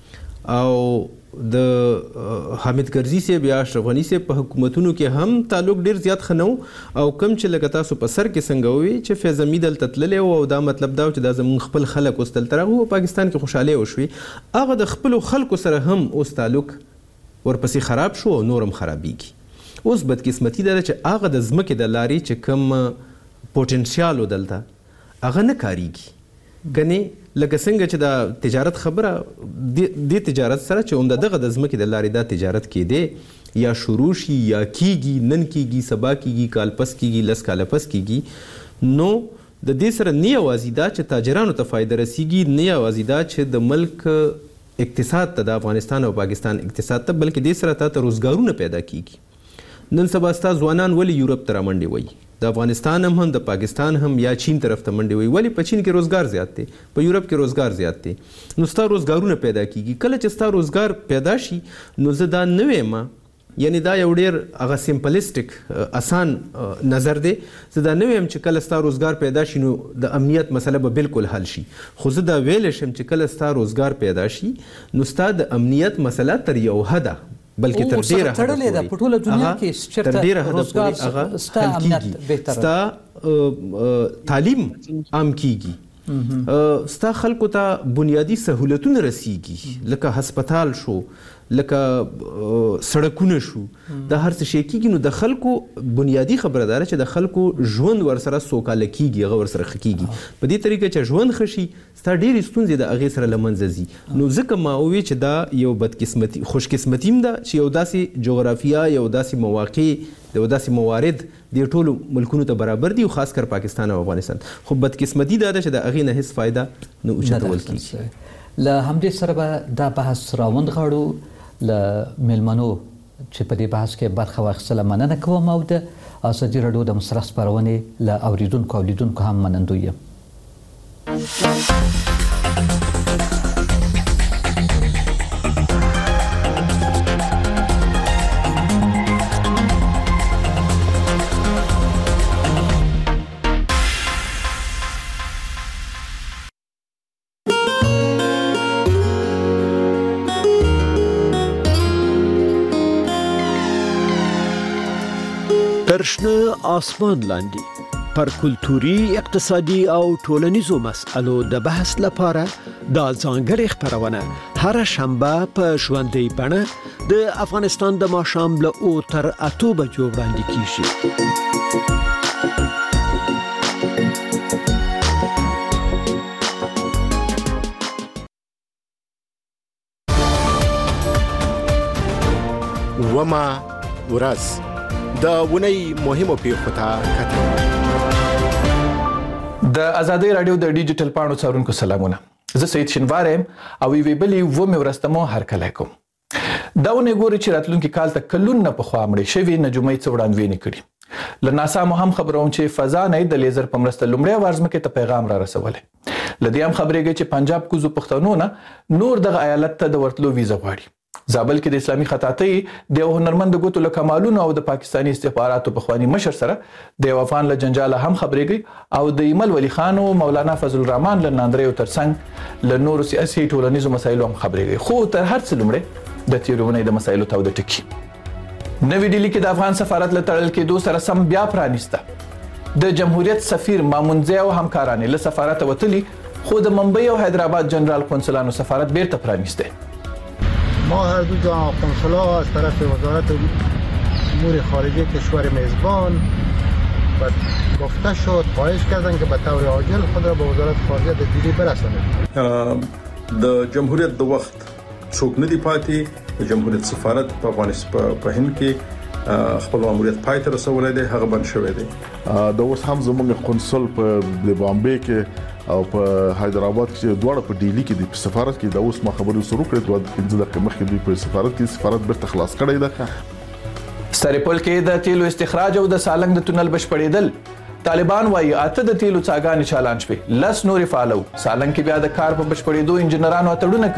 او د حامد کرزي صاحب یا اشرف غني صاحب په حکومتونو کې هم تعلق ډیر زیات ښه نه و او کم چې لکه تاسو په سر کې څنګه ووي چې فیض حمید دلته تللی و او دا مطلب دا و چې دا زموږ خپل خلک اوس دلته راغلي و پاکستان کې خوشحالۍ وشوي، هغه د خپلو خلکو سره هم اوس تعلق ورپسې خراب شو او نورم خرابېږي. اوس بدقسمتي دا ده چې هغه د ځمکې د لارې چې کوم پوټنشیال و دلته هغه نه کاریږي. ګنې لکه څنګه چې دا تجارت خبره دې تجارت سره چې عمده دغه د ځمکې د لارې دا تجارت کېدی یا شروع شي یا کیږي، نن کیږي، سبا کیږي، کال پس کیږي، لس کاله پس کیږي، نو د دې سره نه یوازې دا چې تاجرانو ته فایده رسیږي، نه یوازې دا چې د ملک اقتصاد ته د افغانستان او پاکستان اقتصاد ته، بلکې دې سره ته روزګارونه پیدا کیږي. نن سبا ستا ځوانان ولې یورپ ته رامنډې وایي، د افغانستان هم هم د پاکستان هم یا چین طرف ته منډې وایي، ولې په چین کې روزګار زیات دی، په یورپ کې روزګار زیات دی، نو ستا روزګارونه پیدا کیږي. کله چې ستا روزګار پیدا شي نو زه دا نه وایم، یعنی دا یو ډیر هغه سمپلیسټک آسان نظر دی، زه دا نه وایم چې کله ستا روزګار پیدا شي نو د امنیت مسله به بالکل حل شي، خو زه دا ویلی شم چې کله ستا روزګار پیدا شي نو ستا د امنیت مسله تر یو حده بلکې تر ډیره تړلې ده په ټوله دنیا کې چیرته روزګار ستا امنیت بهتر، ستا تعلیم عام کیږي، ستا خلکو ته بنیادی سهولتونه رسیږي، لکه هسپتال شو، لکه سړکونه شو، دا هر څه شي کیږي. نو د خلکو بنیادی خبره ده چې د خلکو ژوند ورسره سوکاله کیږي، هغه ورسره ښه کیږي. په دې طریقه چې ژوند ښه شي ستا ډېرې ستونزې د هغې سره له منځه ځي. نو ځکه ما ووی چې دا یو بدقسمتي خوش قسمتي هم ده چې یو داسې جغرافیه، یو داسې مواقع، یو داسې موارد دې ټولو ملکونو ته برابر دي، خاص کر پاکستان او افغانستان. خو بدقسمتي دا ده چې د هغې نه هیڅ فایده نه اوچتول کیږي. له همدې سره به دا بحث راوندغاړو. له میلمنو چې په دې بحث کې برخه واخیستله مننه کوم او د ازادي راډیو د مصرف خپرونې له اوریدونکو او لیدونکو هم منندوی یم. تر شنه آسمان لاندې پر کلتوري، اقتصادي او ټولنیزو مسألو د بحث لپاره دا ځانګړې خپرونه هر شنبه په ژوندۍ بڼه د افغانستان د ماښام له اوه تر اتو بجو وړاندې کیږي. وما ورځ د ونی مهمو پیښو ته کتل. د ازادۍ رادیو د ډیجیټل پاڼو څارونکو سلامونه. زه سید شینوار یم او یوې بلې اوومې ورځ ته مو هرکلی کوم. دا ونې ګوري چې راتلونکي کال ته کلونه پخوا مړې شوې نجومۍ څه وړاندوینې کړي. له ناسا مو هم خبروم چې فضا نه د لیزر په مرسته لومړی وار ځمکې ته پیغام را رسولی. له دې هم خبرېږي چې پنجاب کوزو پښتنو نه نور دغه ایالت ته د ورتلو ویزه غواړي. زابل کې د اسلامي خطاطۍ د یو هنرمند ګوتو له کمالونو او د پاکستاني استخباراتو پخواني مشر سره د یو افغان له جنجاله هم خبرېږي او د ایمل ولی خان او مولانا فضل الرحمن له ناندریو ترڅنګ له نورو سیاسي ټولنیزو مسایلو هم خبرېږي. خو تر هر څه لومړی د تېرې اونۍ د مسایلو تاوده ټکي. نوې ډیلي کې د افغان سفارت له تړل کېدو سره سم بیا پرانیسته. د جمهوریت سفیر مامونځی او همکارانې له سفارته وتلي خو د ممبئی او حیدرآباد جنرال قونسلانو سفارت بیرته پرانیسته. ما هر دو جا قنصلا از طرف وزارت امور خارجه کشور میزبان و گفته شد خواهش کردن که به طور عاجل خود را به وزارت خارجه د دیلی برسانند. د جمهوریت د وخت څوک نه دی پاتې. د جمهوریت سفارت په افغانستان په هند کې خپل ماموریت پای ته رسولی دی، هغه بند شوی دی. د اوس هم زموږ قنصل په د بامبے کې او په حیدرآباد کې دواړه په ډیلی کې د سفارت کې د اوس ما خبرو سره کړې دوه پنځه دقیقې مخکې دوی په سفارت کې سفارت بیرته خلاص کړی ده. سرپل کې د تیلو استخراج او د سالنګ د تونل بشپړېدل. طالبان وايي اته د تیلو څاګانې چالان شوې، لس نورې فعالو. سالنګ کې بیا د کار په بشپړېدو انجینرانو اتړونه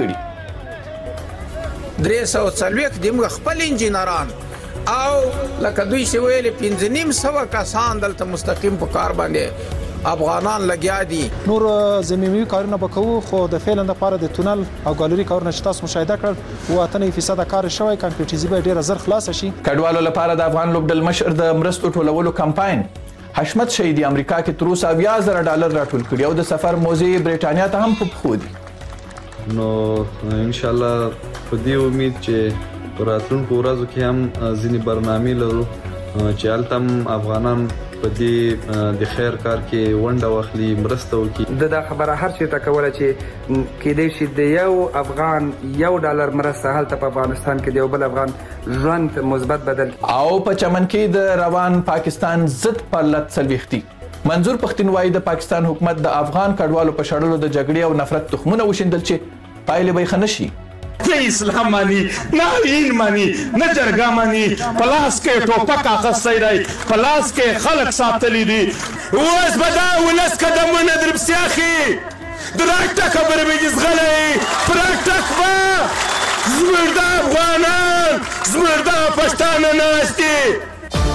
کړي. درې سوه څلوېښت د موږ خپل انجینران او لکه دوی چې ویلې پنځه نیم سوه کسان دلته مستقیم په کار باندې افغانان لګیا دي. نور زمینی کارونه وکړو خو د فعلا لپاره د تونل او ګالری کارونه چې تاسو مشاهده کړل و اتنه فیصد کار شوی کمپیوټیزي به ډیر زر خلاص شي. کډوالو لپاره د افغان لوبډل مشر د مرستو ټولولو کمپاین حشمت شهیدی امریکا کې تر اوسه اویا زره ډالر راټول کړي او د سفر موزي برېټانیا ته هم په پښو دي. نو ان شاء الله په دې امید چې په راتلونکو ورځو کې هم ځینې برنامې لرو چې هلته هم افغانان په دې د خیر کار کې ونډه واخلي، مرسته وکړي. د دا خبره هر چېرته کوله چې کېدای شي د یو افغان یو ډالر مرسته هلته په افغانستان کې د یو بل افغان ژوند مثبت بدل. او په چمن کې د روان پاکستان ضد پرلت څلوېښتي منظور پښتون وايي د پاکستان حکومت د افغان کډوالو په شړلو د جګړې او نفرت تخمونه وشیندل چې پایلې به یې ښه نه شي. نه اسلام مانی، نه دین مانی، نه جرګه مانی. پلاس کې ټوپک اخیستی دی، پلاس کې خلک ساتلی دي. اوس به دا ولس قدمونه در پسې اخي. د راټک خبرې به دې زغلی، په راټک به زموږ دا افغانان زموږ دا پښتانه ناست دي.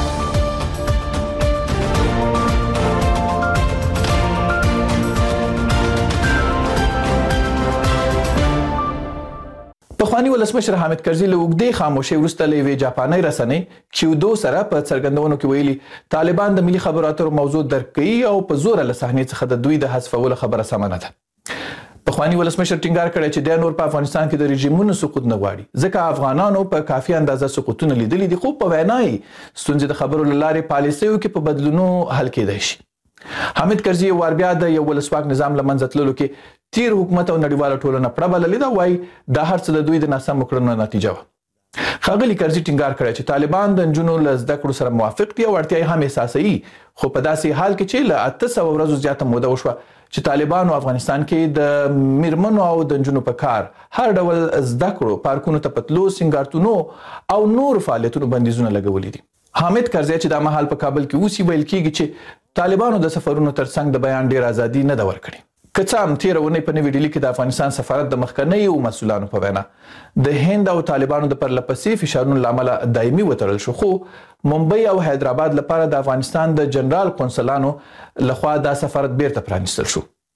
پخوانی ولسمشر حامد کرزي له اوږدې خاموشۍ وروسته له یوې جاپانۍ رسنۍ کیودو سره په څرګندونو کې ویلي طالبان د ملي خبرو اترو موضوع درک کوي او په زوره له صحنې څخه د دوی د حذفولو خبره سمه نه ده. پخوانی ولسمشر ټینګار کړی چې د نور په افغانستان کې د رژیمونو سقوط نه غواړي ځکه افغانانو په کافي اندازه سقوطونه لیدلي دي. خو په وینا یې ستونزې د خبرو له لارې پالیسیو کې په بدلونو حل کېدای شي. حامد کرزي وار بیا د یو ولسواک نظام له منځه تللو کې تیر حکومت او نړیواله ټولنه پړه بللې ده. وایي دا هر څه د دوی د ناسمو کړنو نتیجه وه. ښاغلي کرزي ټینګار کړی چې طالبان د نجونو له زده کړو سره موافق دي او اړتیا یې هم احساسوي. خو په داسې حال کې چې له اته سوه ورځو زیاته موده وشوه چې طالبانو افغانستان کې د میرمنو او د نجونو په کار هر ډول زده کړو، پارکونو ته په تلو، سینګارتونو او نور فعالیتونو بندیزونه لګولي دي. حامد کرزي چې دا مهال په کابل کې اوسي ویل کېږي چې طالبانو د سفرونو ترڅنګ د بیان ډېر ازادي نه ده ورکړې. که څه هم تېره اونۍ په نوې ډیلي کې د افغانستان سفارت د مخکنیو مسؤلانو په وینا د هند او طالبانو د پرلهپسې فشارونو له امله دایمي وتړل شو، خو ممبئی او حیدرآباد لپاره د افغانستان د جنرال قونسلانو لخوا دا سفارت بیرته پرانیستل شو.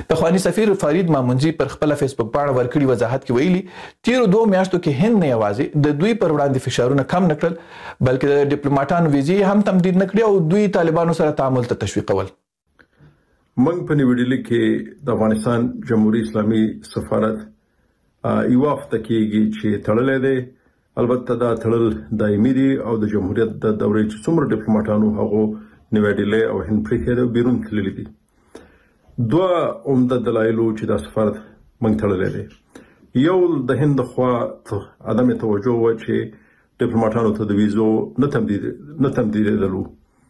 پخوانی سفیر فرید مامونجي پر خپل فیسبوک باندې ورکړي وضاحت کې ویلي تیرو دوه میاشتو کې هند نه یوازې د دوی پر وړاندې فشارونه کم نکړل بلکې د ډیپلوماټانو ویزې هم تمدید نکړي او دوی طالبانو سره تعامل ته تشویقول. موږ په نیوډلهي کې د افغانستان جمهوریت اسلامي سفارت یو هفته کېږي چې تړلې ده. البته دا تړل دایمي دي او د جمهوریت د دورې چې څومره ډیپلوماټانو هغه نیوډلهي او هند پرې د بیرون تللي دي. دوه عمده دلایل چې د سفارت موږ تړلې دي. یو د هند خوا عدم توجه و چې ډیپلوماټانو ته د ویزو نه تمدید نه تمدیدلو.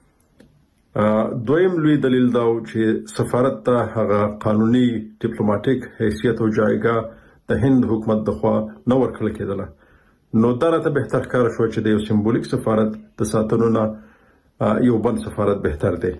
دویم لوی دلیل دا چې سفارت ته هغه قانوني ډیپلوماټیک حیثیت او جایګه د هند حکومت د خوا نه ورکړل کېدله. نو دا راته بهتر کار شو چې د یو سمبولیک سفارت د ساتنو نه یو بل سفارت بهتر دی.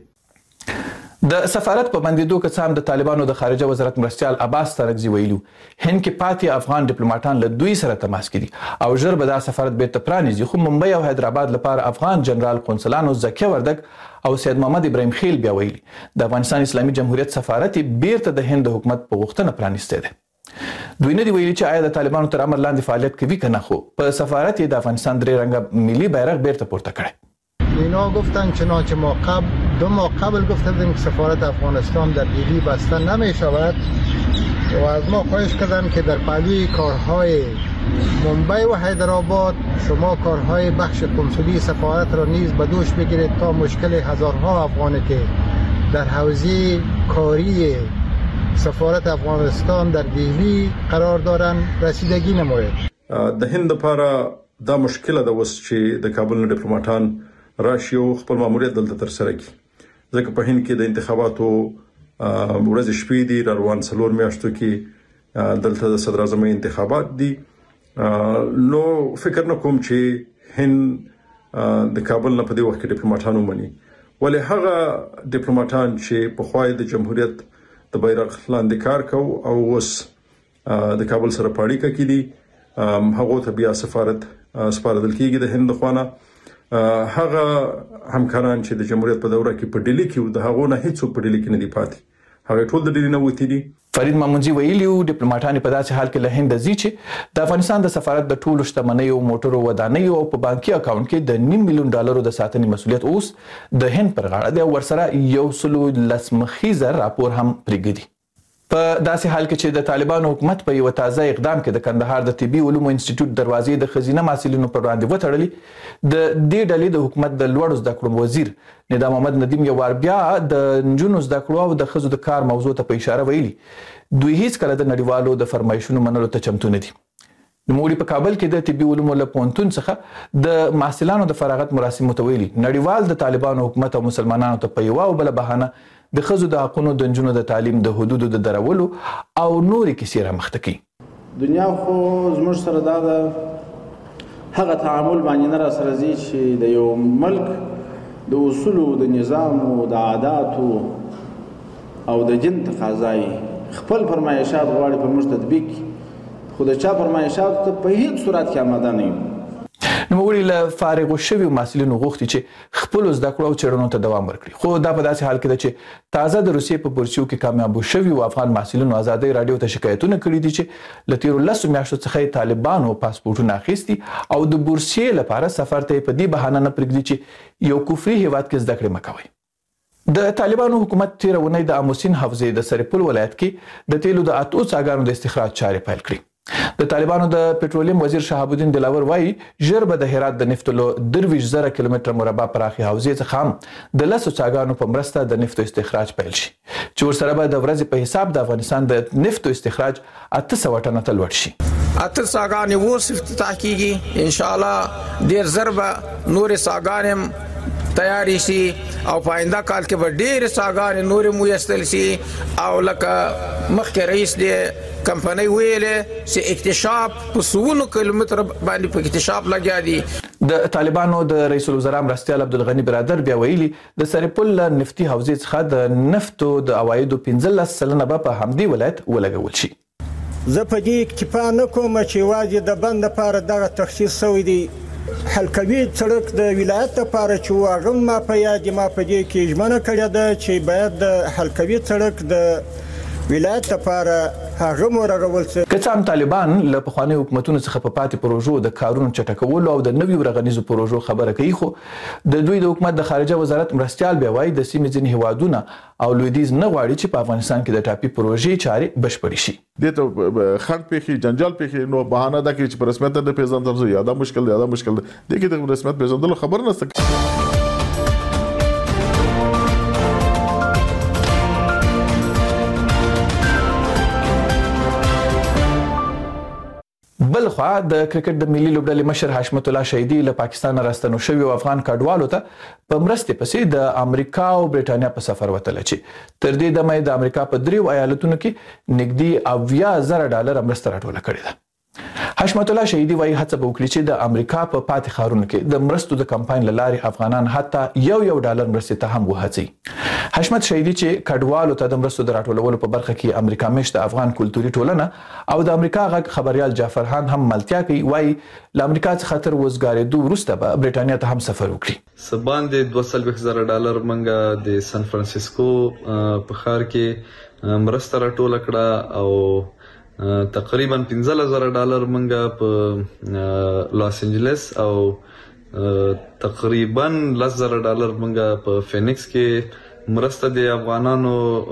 د سفارت په بندیدو کې هم د طالبانو د خارجه وزارت مرستیال عباس ترکزي ویلو هند کې پاتې افغان ډیپلوماټان له دوی سره تماس کړي او ژر به دا سفارت بیرته پرانیزي. خو ممبئی او حیدرآباد لپاره افغان جنرال قونسلانو زکیه وردګ او سید محمد ابراهیم خیل بیا ویلي د افغانستان اسلامي جمهوریت سفارت بیرته د هند حکومت په غوښتنه پرانیسته ده. دوی نه دی ویلي چې آیا د طالبانو تر امر لاندې فعالیت کوي که نه، خو په سفارت یې د افغانستان درې رنګه ملي بیرغ بیرته پورته کړی. اینا گفتن چنانچه ما قبل دو ماه قبل گفته بودیم که سفارت افغانستان در دیلی بسته نمی شود و از ما خواهش کردن که در پهلوی کارهای ممبئی و حیدرآباد شما کارهای بخش کنسولی سفارت را نیز به دوش بگیرید تا مشکل هزارها افغانی که در حوزه کاری سفارت افغانستان در دهلی قرار دارن رسیدگی نماید. د هند لپاره دا مشکله ده اوس چې د کابل نه ډیپلوماټان راشي او خپل ماموریت دلته ترسره کړي. ځکه په هند کې د انتخاباتو ورځې شپې دي، روان څلور میاشتو کې دلته د صدر اعظم انتخابات دي. نو فکر نه کوم چې هند د کابل نه په دې وخت کې ډیپلوماټان ومني. ولې هغه ډیپلوماټان چې په خوای د جمهوریت د بیرغ لاندې کار کو او اوس د کابل سره پاړیکه کې دي هغه ته بیا سفارت سپارل کېږي د هند خوانه. هغه همکاران چې د جمهوریت په دوره کې په ډیلی کې د هغه نه هیڅ په ډیلی کې نه دی پاتې، هغه ټول د ډیلی نه وتی دي. فرید مامونجي ویلي ډیپلوماټان په داسې حال کې له هند ځي چې د افغانستان د سفارت د ټولو شتمنیو موټرو ودانیو او په بانکي اکاونټ کې د نیم میلیون ډالرو د ساتنې مسولیت اوس د هند پر غاړه دی او ورسره یو سلو لس مخیزه راپور هم پرېږدي. په داسې حال کې چې د طالبانو حکومت په یو تازه اقدام کې د کندهار د طبي علومو انسټیټیوټ دروازې د خزینه محصلینو پر وړاندې وتړلې، د دې ډلې د حکومت د لوړو زده کړو وزیر ندا محمد ندیم یو وار بیا د نجونو زده کړو او د ښځو د کار موضوع ته په اشاره ویلي دوی هیڅ کله د نړیوالو د فرمایشونو منلو ته چمتو نه دي. نوموړي په کابل کې د طبي علومو له پوهنتون څخه د محصلانو د فراغت مراسمو ته ویلي نړیوال د طالبانو حکومت او مسلمانانو ته په یوه او بله بهانه د ښځو د حقونو د نجونو د تعلیم د حدودو د درولو او نورې کیسې رامخته کوي. دنیا خو زموږ سره دا د هغه تعامل باندې نه راسره ځي چې د یو ملک د اصولو د نظامو د عاداتو او د جن تقاضای خپل فرمایشات غواړي په موږ تطبیق، خو د چا فرمایشات ته په هیڅ صورت کې آماده نه یو. نوموړي له فارغو شویو محصلینو غوښتي چې خپلو زده کړو او څېړنو ته دوام ورکړي. خو دا په داسې حال کې ده چې تازه د روسیې په بورسیو کې کامیابو شویو افغان محصلینو ازادۍ راډیو ته شکایتونه کړي دي چې له تېرو لسو میاشتو څخه یې طالبانو پاسپورټونه اخیستي او د بورسیې لپاره سفر ته یې په دې بهانه نه پرېږدي چې یو کفري هیواد کې زده کړې مه کوئ. د طالبانو حکومت تېره اونۍ د اموسین حوزې د سرپل ولایت کې د تیلو د اتو څاګانو د استخراج چارې پیل کړي. د طالبانو د پټرولیم وزیر شهاب الدین دلاور وایي ژر به د هرات د نفتو له درویش زره کیلومتره مربع پراخې حوزې څخه هم د لسو څاګانو په مرسته د نفتو استخراج پیل شي چې ورسره به د ورځې په حساب د افغانستان د نفتو استخراج اته سوه ټنه ته لوړ شي. اته څاګانې اوس افتتاح کیږي، انشاءالله ډېر ژر به نورې څاګانې هم تیاری شي او په آینده کال کې به ډېرې څاګانې نورې مویستل شي او لکه مخکې رئیس دې کمپنۍ ویلې چې اکتشاف په سوونو کیلومتر باندې په اکتشاف لګیا دي. د طالبانو د رئیس الوزرا مرستیال عبدالغني برادر بیا ویلي د سرپل نفتي حوزې څخه د نفتو د عوایدو پنځلس سلنه به په همدې ولایت ولګول شي. زه په دې اکتفا نه کوم چې یوازې د بند لپاره دغه تخصیص شوی دی. حلقوي سړک د ولایت لپاره چې و هغه ما په یاد ما په دې کې ژمنه کړې ده چې باید د حلقوي سړک د ولایت لپاره هغه مو رغول څه که څه هم طالبان له پخوانیو حکومتونو څخه په پاتې پروژو د کارونو چټکولو او د نویو رغنیزو پروژو خبره کوي، خو د دوی د حکومت د خارجه وزارت مرستیال بیا وایي د سیمې ځینې هیوادونه او لویدیځ نه غواړي چې په افغانستان کې د ټاپي پروژې چارې بشپړې شي. دې ته خنډ پیښې جنجال پیښې نو بهانه ده چې په رسمیت نه پیژندل یا دا مشکل دی دا مشکل دی دې کې د رسمیت پیژندلو خبر نه ست. بل خوا د کرکټ د ملي لوبډلې مشر حشمت الله شهیدي له پاکستان راستنو شوی او افغان کډوالو ته په مرستې پسې د امریکا او برېټانیا په سفر وتل چې تر دې دمه د امریکا په دریو ایالتونو کې نږدې اویا زره ډالر مرسته راټوله کړې ده. حشمت الله شهیدي وايي هڅه به وکړي چې د امریکا په پاتې ښارونو کې د مرستو د کمپاین له لارې افغانان حتی یو یو ډالر مرستې ته هم وهڅوي. حشمت شهیدي چې کډوالو ته د مرستو د راټولولو په برخه کې امریکا مشت افغان کلتوري ټولنه او د امریکا غږ خبريال جعفر خان هم ملتیا کوي، وايي له امریکا څخه تر وزګارېدو وروسته به برېټانیا ته هم سفر وکړي. سبان د دوه سلويخ زره ډالر منګه د سان فرانسیسکو په ښار کې مرسته راټوله کړه او تقریبا پنځه زره ډالر منګه په لاس انجلس او تقریبا لس زره ډالر منګه په فینکس کې مرسته د افغانانو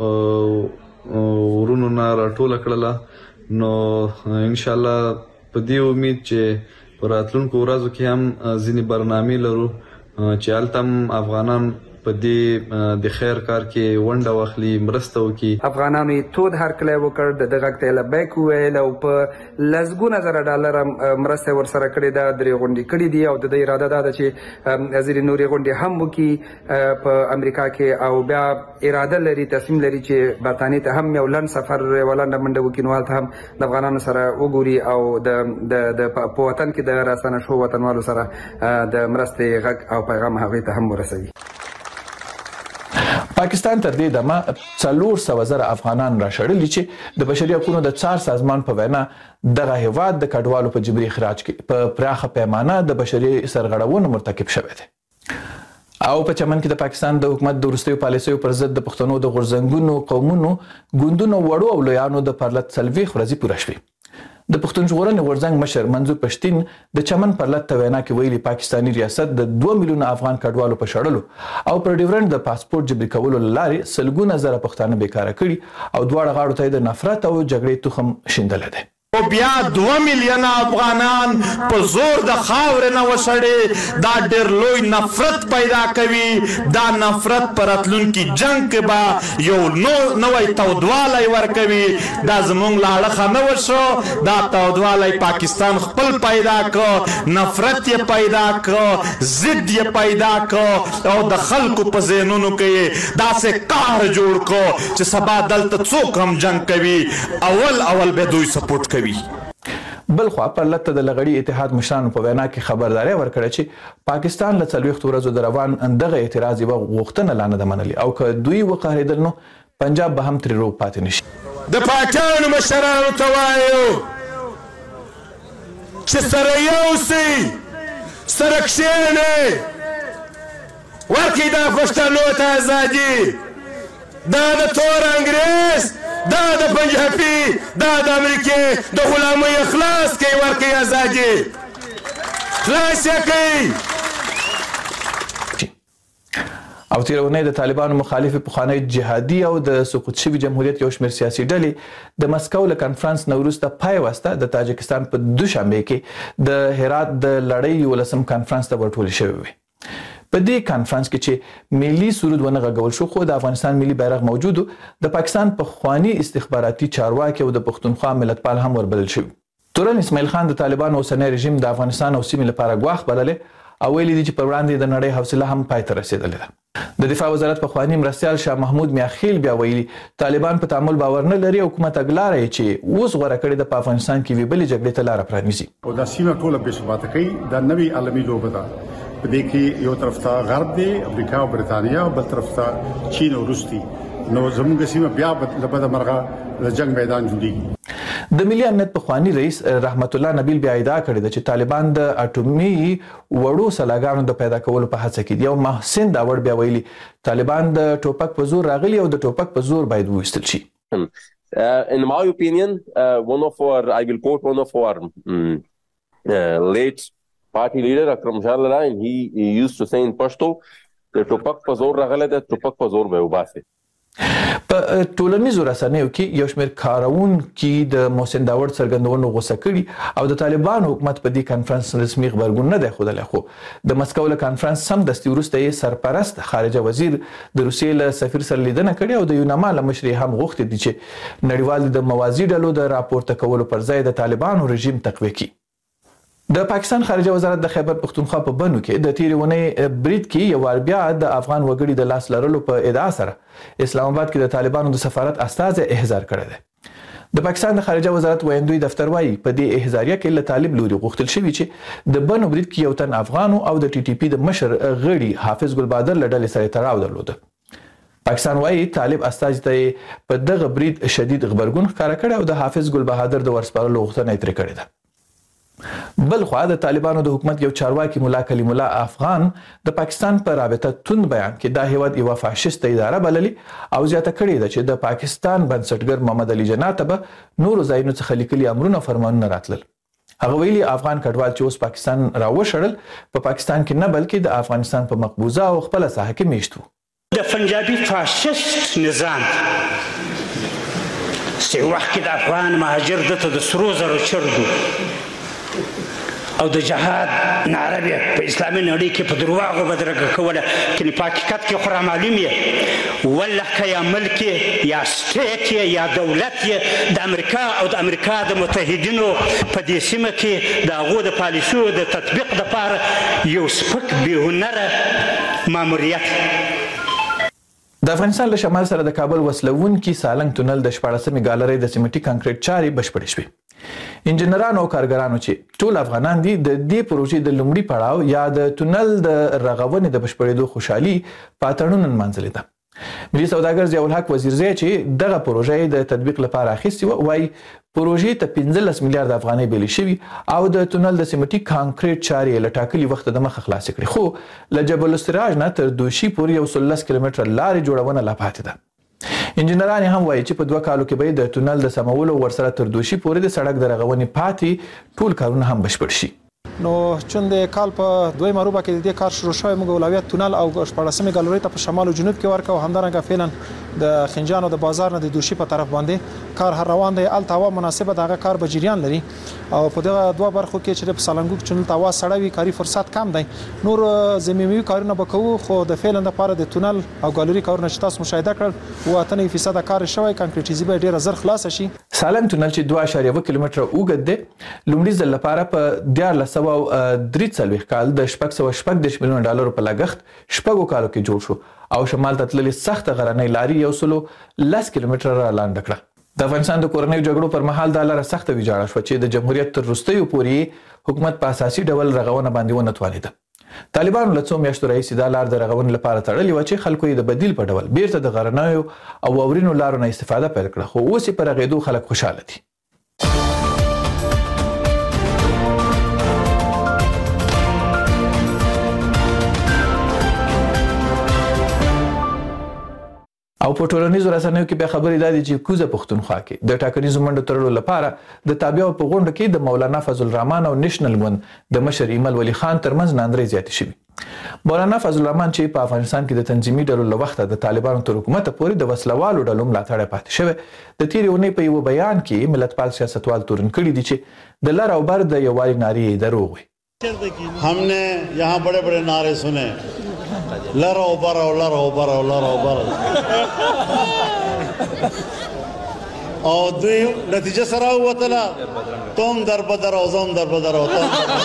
ورونو نه راټوله کړله. نو ان شاء الله په دې امید چې په راتلونکو ورځو کې هم ځینې برنامې لرو چې هلته افغانان په دې د خیر کار کې ونډه واخلي، مرسته وکړي. افغانانو تود هرکلی وکړ، د دغه ته لبیک وویل او په لسګونه زره ډالر مرسته ورسره کړې ده، درې غونډې کړې دي او د دې اراده دا ده چې ځینې نورې غونډې هم وکړي په امریکا کې او بیا اراده لري تصمیم لري چې برطانیې ته هم یو لنډ سفر یوه لنډه منډه وکړي، نو هلته هم د افغانانو سره وګوري او د په وطن کې د راستنه شوو وطنوالو سره د مرستې غږ او پیغام هغوی ته هم ورسوي. پاکستان تر دې دمه څلور سوه زره افغانان راشړلي چې د بشري حقوقو د څار سازمان په وینا دغه هیواد د کډوالو په جبري اخراج کې په پراخه پیمانه د بشري سرغړونو مرتکب شوی دی. او په چمن کې د پاکستان د حکومت د وروستیو پالیسیو پر ضد د پښتنو د غورځنګونو قومونو ګوندونو وړو او لویانو د پرلط څلوېښت ورځې پوره شوې. د پښتون ژغورنې غورځنګ مشر منظور پښتين د چمن پرلط ته وینا کې ویلي پاکستاني ریاست د دوه میلیونه افغان کډوالو په شړلو او پر ډیورنډ د پاسپورت جبري کولو لارې سلګونه زره پښتانه بیکاره کړي او دواړه غاړو ته د نفرت او جګړې تخم شیندل دي. او بیا دوه میلیونه افغانان په زور د خاورې نه وشړي، دا ډېر لوی نفرت پیدا کوي. دا نفرت په راتلونکي جنګ کې به یو نوی تودوالی ورکوي. دا زموږ له اړخه نه وشو، دا تودوالی پاکستان خپل پیدا کړ، نفرت یې پیدا کړ، ضد یې پیدا کړ او د خلکو په ذهنونو کې یې داسې قهر جوړ کړ چې سبا دلته څوک هم جنګ کوي اول اول به دوی سپورټ کوي. بل خو پر لته د لغړی اتحاد مشرانو په وینا کې خبرداري ورکړه چې پاکستان له څلوېښت ورځو د روان دغه اعتراض یو غوښتنه لانه د منلي او که دوی وقهرېدل نو پنجاب به هم ترې روغ پاتې نشي. د پاکستان مشرانو ته وایو چې سره یوسئ، سره کښېنئ، ورکړئ دا پښتنو ته ازادي. دا د تور انګریز، دا د پنجابي، دا د امریکې د غلامۍ اخلاص کوي، ورکوي ازادي، خلاص یې کوي. او تیر اونۍ د طالبانو مخالف پخوانی جهادي او د سقوط شوي جمهوریت یو شمېر سیاسي ډلې د مسکو له کنفرانس نه وروسته پای واسطه د تاجکستان په دوشنبه کې د هرات د لړۍ یولسم کنفرانس ته ورټولې شوې وې. په دې کانفرنس کې چې ملي سرود ونه غږول شو، خو د افغانستان ملي بیرغ موجود، د پاکستان پخوانی استخباراتي چارواکي او د پښتونخوا ملتپال هم وربلل شوي. تورن اسماعیل خان د طالبانو اوسنی رژیم د افغانستان او سیمې لپاره ګواښ بللی او ویلي دي چې پر وړاندې د نړۍ حوصله هم پای ته رسېدلې ده. د دفاع وزارت پخوانی مرستیال شاه محمود میاخیل بیا ویلي طالبان په تعامل باور نه لري او حکومت اګلاره یې چې اوس غوره کړې ده په افغانستان کې وی بلې جګړې ته لاره پرانیزي. او دا سیمه ټوله بې ثباته کوي. دا نوې عالمي لوبه ده. په دې کې یو طرف ته غرب دی، امریکا او برېټانیا، او بل طرف ته چین او روس دي. نو زموږ سیمه بیا له بده مرغه د جنگ میدان جوړیږي. د ملي امنیت پخوانی رئیس رحمت الله نبیل بیا ادعا کړې ده چې طالبان د اټومي وړو سلاګانو د پیدا کولو په هڅه کې دي. او محسن داوړ بیا ویلي طالبان د ټوپک په زور راغلي او د ټوپک په زور باید وویستل شي. Uh, in my opinion, uh, one of our, I will quote one of our um, uh, late party leader, Akram Jalala, and he, he used to say in Pashto, the topak pa zor ragale da topak pa zor be ubase. په ټولنیزو رسنیو کې یو شمېر کاروونکي د محسن داوړ څرګندونو غوسه کړي او د طالبانو حکومت په دې کنفرانس رسمي غبرګون نه دی ښودلی، خو د مسکو له کنفرانس سمدستي وروسته یې سرپرست خارجه وزیر د روسیې له سفیر سره لیدنه کړې او د یوناما له مشر یې هم غوښتي دي چې نړیوال د موازي ډلو د راپورته کولو پر ځای د طالبانو رژیم تقویه کړي. د پاکستان خارجه وزارت د خیبر پښتونخوا په بنو کې د تیرې اونۍ برید کې یو وار بیا د افغان وګړي د لاس لرلو په ادعا سره اسلام آباد کې د طالبانو د سفارت استازی احضار کړی دی. د پاکستان د خارجه وزارت ویندوی دفتر وایي په دې احضاریه کې له طالب لوري غوښتل شوي چې د بنو برید کې یو تن افغانو او د ټي ټي پي د مشر غړي حافظ ګلبادر له ډلې سره تړاو درلوده. پاکستان وایي طالب استازي ته په دغه برید شدید غبرګون ښکاره کړی او د حافظ ګلبهادر د ورسپارلو غوښتنه یې ترې کړې ده. بل خوا د طالبانو د حکومت یو چارواکي ملا کلیم الله افغان د پاکستان په رابطه توند بیان کې دا هیواد یوه فاشیسته اداره بللي او زیاته کړې ده چې د پاکستان بنسټګر محمد علي جناح ته به نورو ځایونو څخه لیکلي امرونه فرمانونه راتلل. هغه ویلي افغان کډوال چې اوس پاکستان راوشړل په پاکستان کې نه بلکې د افغانستان په مقبوضه او خپله ساحه کې میشت وو. د پنجابي فاشیست نظام چې وخت کې د افغان مهاجر دته د سرو زرو چرګو او د جهاد نعره په اسلامي نړۍ کې په درواغو بدرګه کوله، کني په حقیقت کې خو رامعلوم یې والله که یا ملک یا سټیټ یا دولت یې د امریکا او د امریکا د متحدینو په دې سیمه کې د هغو د پالیسیو د تطبیق دپاره یو سپک بېهنره ماموریت. د افغانستان له شمال سره د کابل وسلوونکي سالنګ تونل د شپاړسمې ګالرۍ د سیمټي کانکریټ چارې بشپړې شوې. انجنیرانو او کارګرانو چې ټول افغانان دي د دې پروژې د لومړي پړاو یا د تونل د رغونې د بشپړېدو خوشحالي په اتڼونو نمانځلې ده. ملي سوداګر ضیاء الحق وزیرزی چې دغه پروژه د تطبیق لپاره اخیستې وه وایي پروژې ته پنځلس میلیارډ افغانۍ بیلې شوي او د تونل د سیمټي کانکریټ چارې له ټاکلي وخته د مخه خلاصې کړې، خو له جبل السراج نه تر دوشي پورې یو سل لس کیلومتره لارې جوړونه لا پاتې ده. انجنیران هم وایي چې په دوه کالو کې به د تونل د سمولو ورسره تر دوشي پورې د سړک د رغونې پاتې ټول کارونه هم بشپړ شي. نو چون د کال په دویمه روبه کې د دې کار شروع شوی، موږ اولویت تونل او شپاړسمې ګالرۍ ته په شمال او جنوب کې ورکړو او همدارنګه فعلا د خنجان او د بازار نه د دوشي په طرف باندې کار هر روان دی. هلته هوا مناسبه د هغه کار به جریان لري او په دغه دوه برخو کې چې په سالنګوک چونل ته هوا سړه وي کاري فرصت کم دی. نور زمینوي کارونه به کوو، خو د فعلا دپاره د تونل او ګالرۍ کارونه چې تاسو مشاهده کړل اووه اتنه فیصده کار شوی، کانکریټیزي به ډېره زر خلاصه شي. سالنګ تونل چې دوه اعشاریه اوه کیلومتره اوږد دی لومړي ځل لپاره په دیارلس سوه درې څلوېښت کال د شپږ سوه شپږ دېرش میلیونه ډالرو په لګښت شپږو کالو کې جوړ شو او شمال ته تللې سخته غرنۍ لارې یو سلو لس کیلومتره را لانده کړه. د افغانستان د کورنیو جګړو پر مهال دا لاره سخته ویجاړه شوه چې د جمهوریت تر وروستیو پورې حکومت په اساسي ډول رغونه باندې ونه توانېده. طالبانو له څو میاشتو راهیسې دا لار د رغونې لپاره تړلې وه چې خلکو یې د بدیل په ډول بیرته د غرنیو او واورینو لارو نه استفاده پیل کړه، خو اوس یې په رغېدو خلک خوشحاله دي. او په ټولنیزو رسنیو کې بیا خبرې دا دي چې کوزه پښتونخوا کې د ټاکنیزو منډو تړلو لپاره د تابعو په غونډه کې د مولانا فضل الرحمن او نېشنل ګوند د مشر ایمل ولی خان ترمنځ ناندرۍ زیاتې شوي. مولانا فضل الرحمن چې په افغانستان کې د تنظیمي ډلو له وخته د طالبانو تر حکومته پورې د وسلوالو ډلو ملاتړی پاتې شوی، د تېرې اونۍ په یوه بیان کې ملتپال سیاستوال تورن کړي دي چې د لر او بر د یووالي نارې یې دروغ وي. हम ने यहाँ बड़े बड़े नारे सुने, लरो बरो लरो बरो लरो बरो और दुई नतीजे सरा हुआ तला तुम दर बदर हो तुम दर बदर हो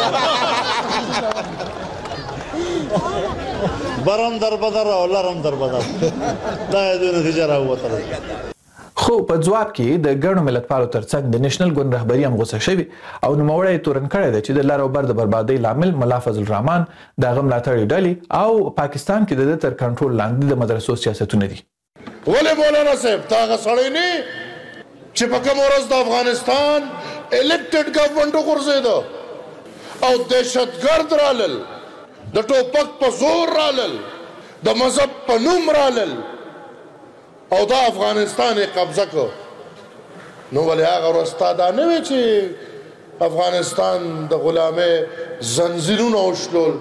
बरम दर बदर हो लरम दर बदर دا دوی نتیجه را हुआ तला. خو په ځواب کې د ګڼو ملتپالو ترڅنګ د نېشنل ګوند رهبري هم غوسه شوي او نوموړی یې تورن کړی دی چې د لر او بر د بربادۍ لامل ملا فضل الرحمن د هغه ملاتړي ډلې او پاکستان کې د ده تر کنټرول لاندې د مدرسو سیاستونه دي. ولې مولانا صاحب تا هغه سړی نه چې په کوم ورځ د افغانستان الیکټډ ګورنمنټ وغورځېده او دهشتګرد رالل، د ټوپک په زور رالل، د مذهب په نوم رالل او دا افغانستان یې قبضه کو. نو ولې هغه ورځ تا دا نه وی چې افغانستان د غلامۍ زنځیرونه وشلول.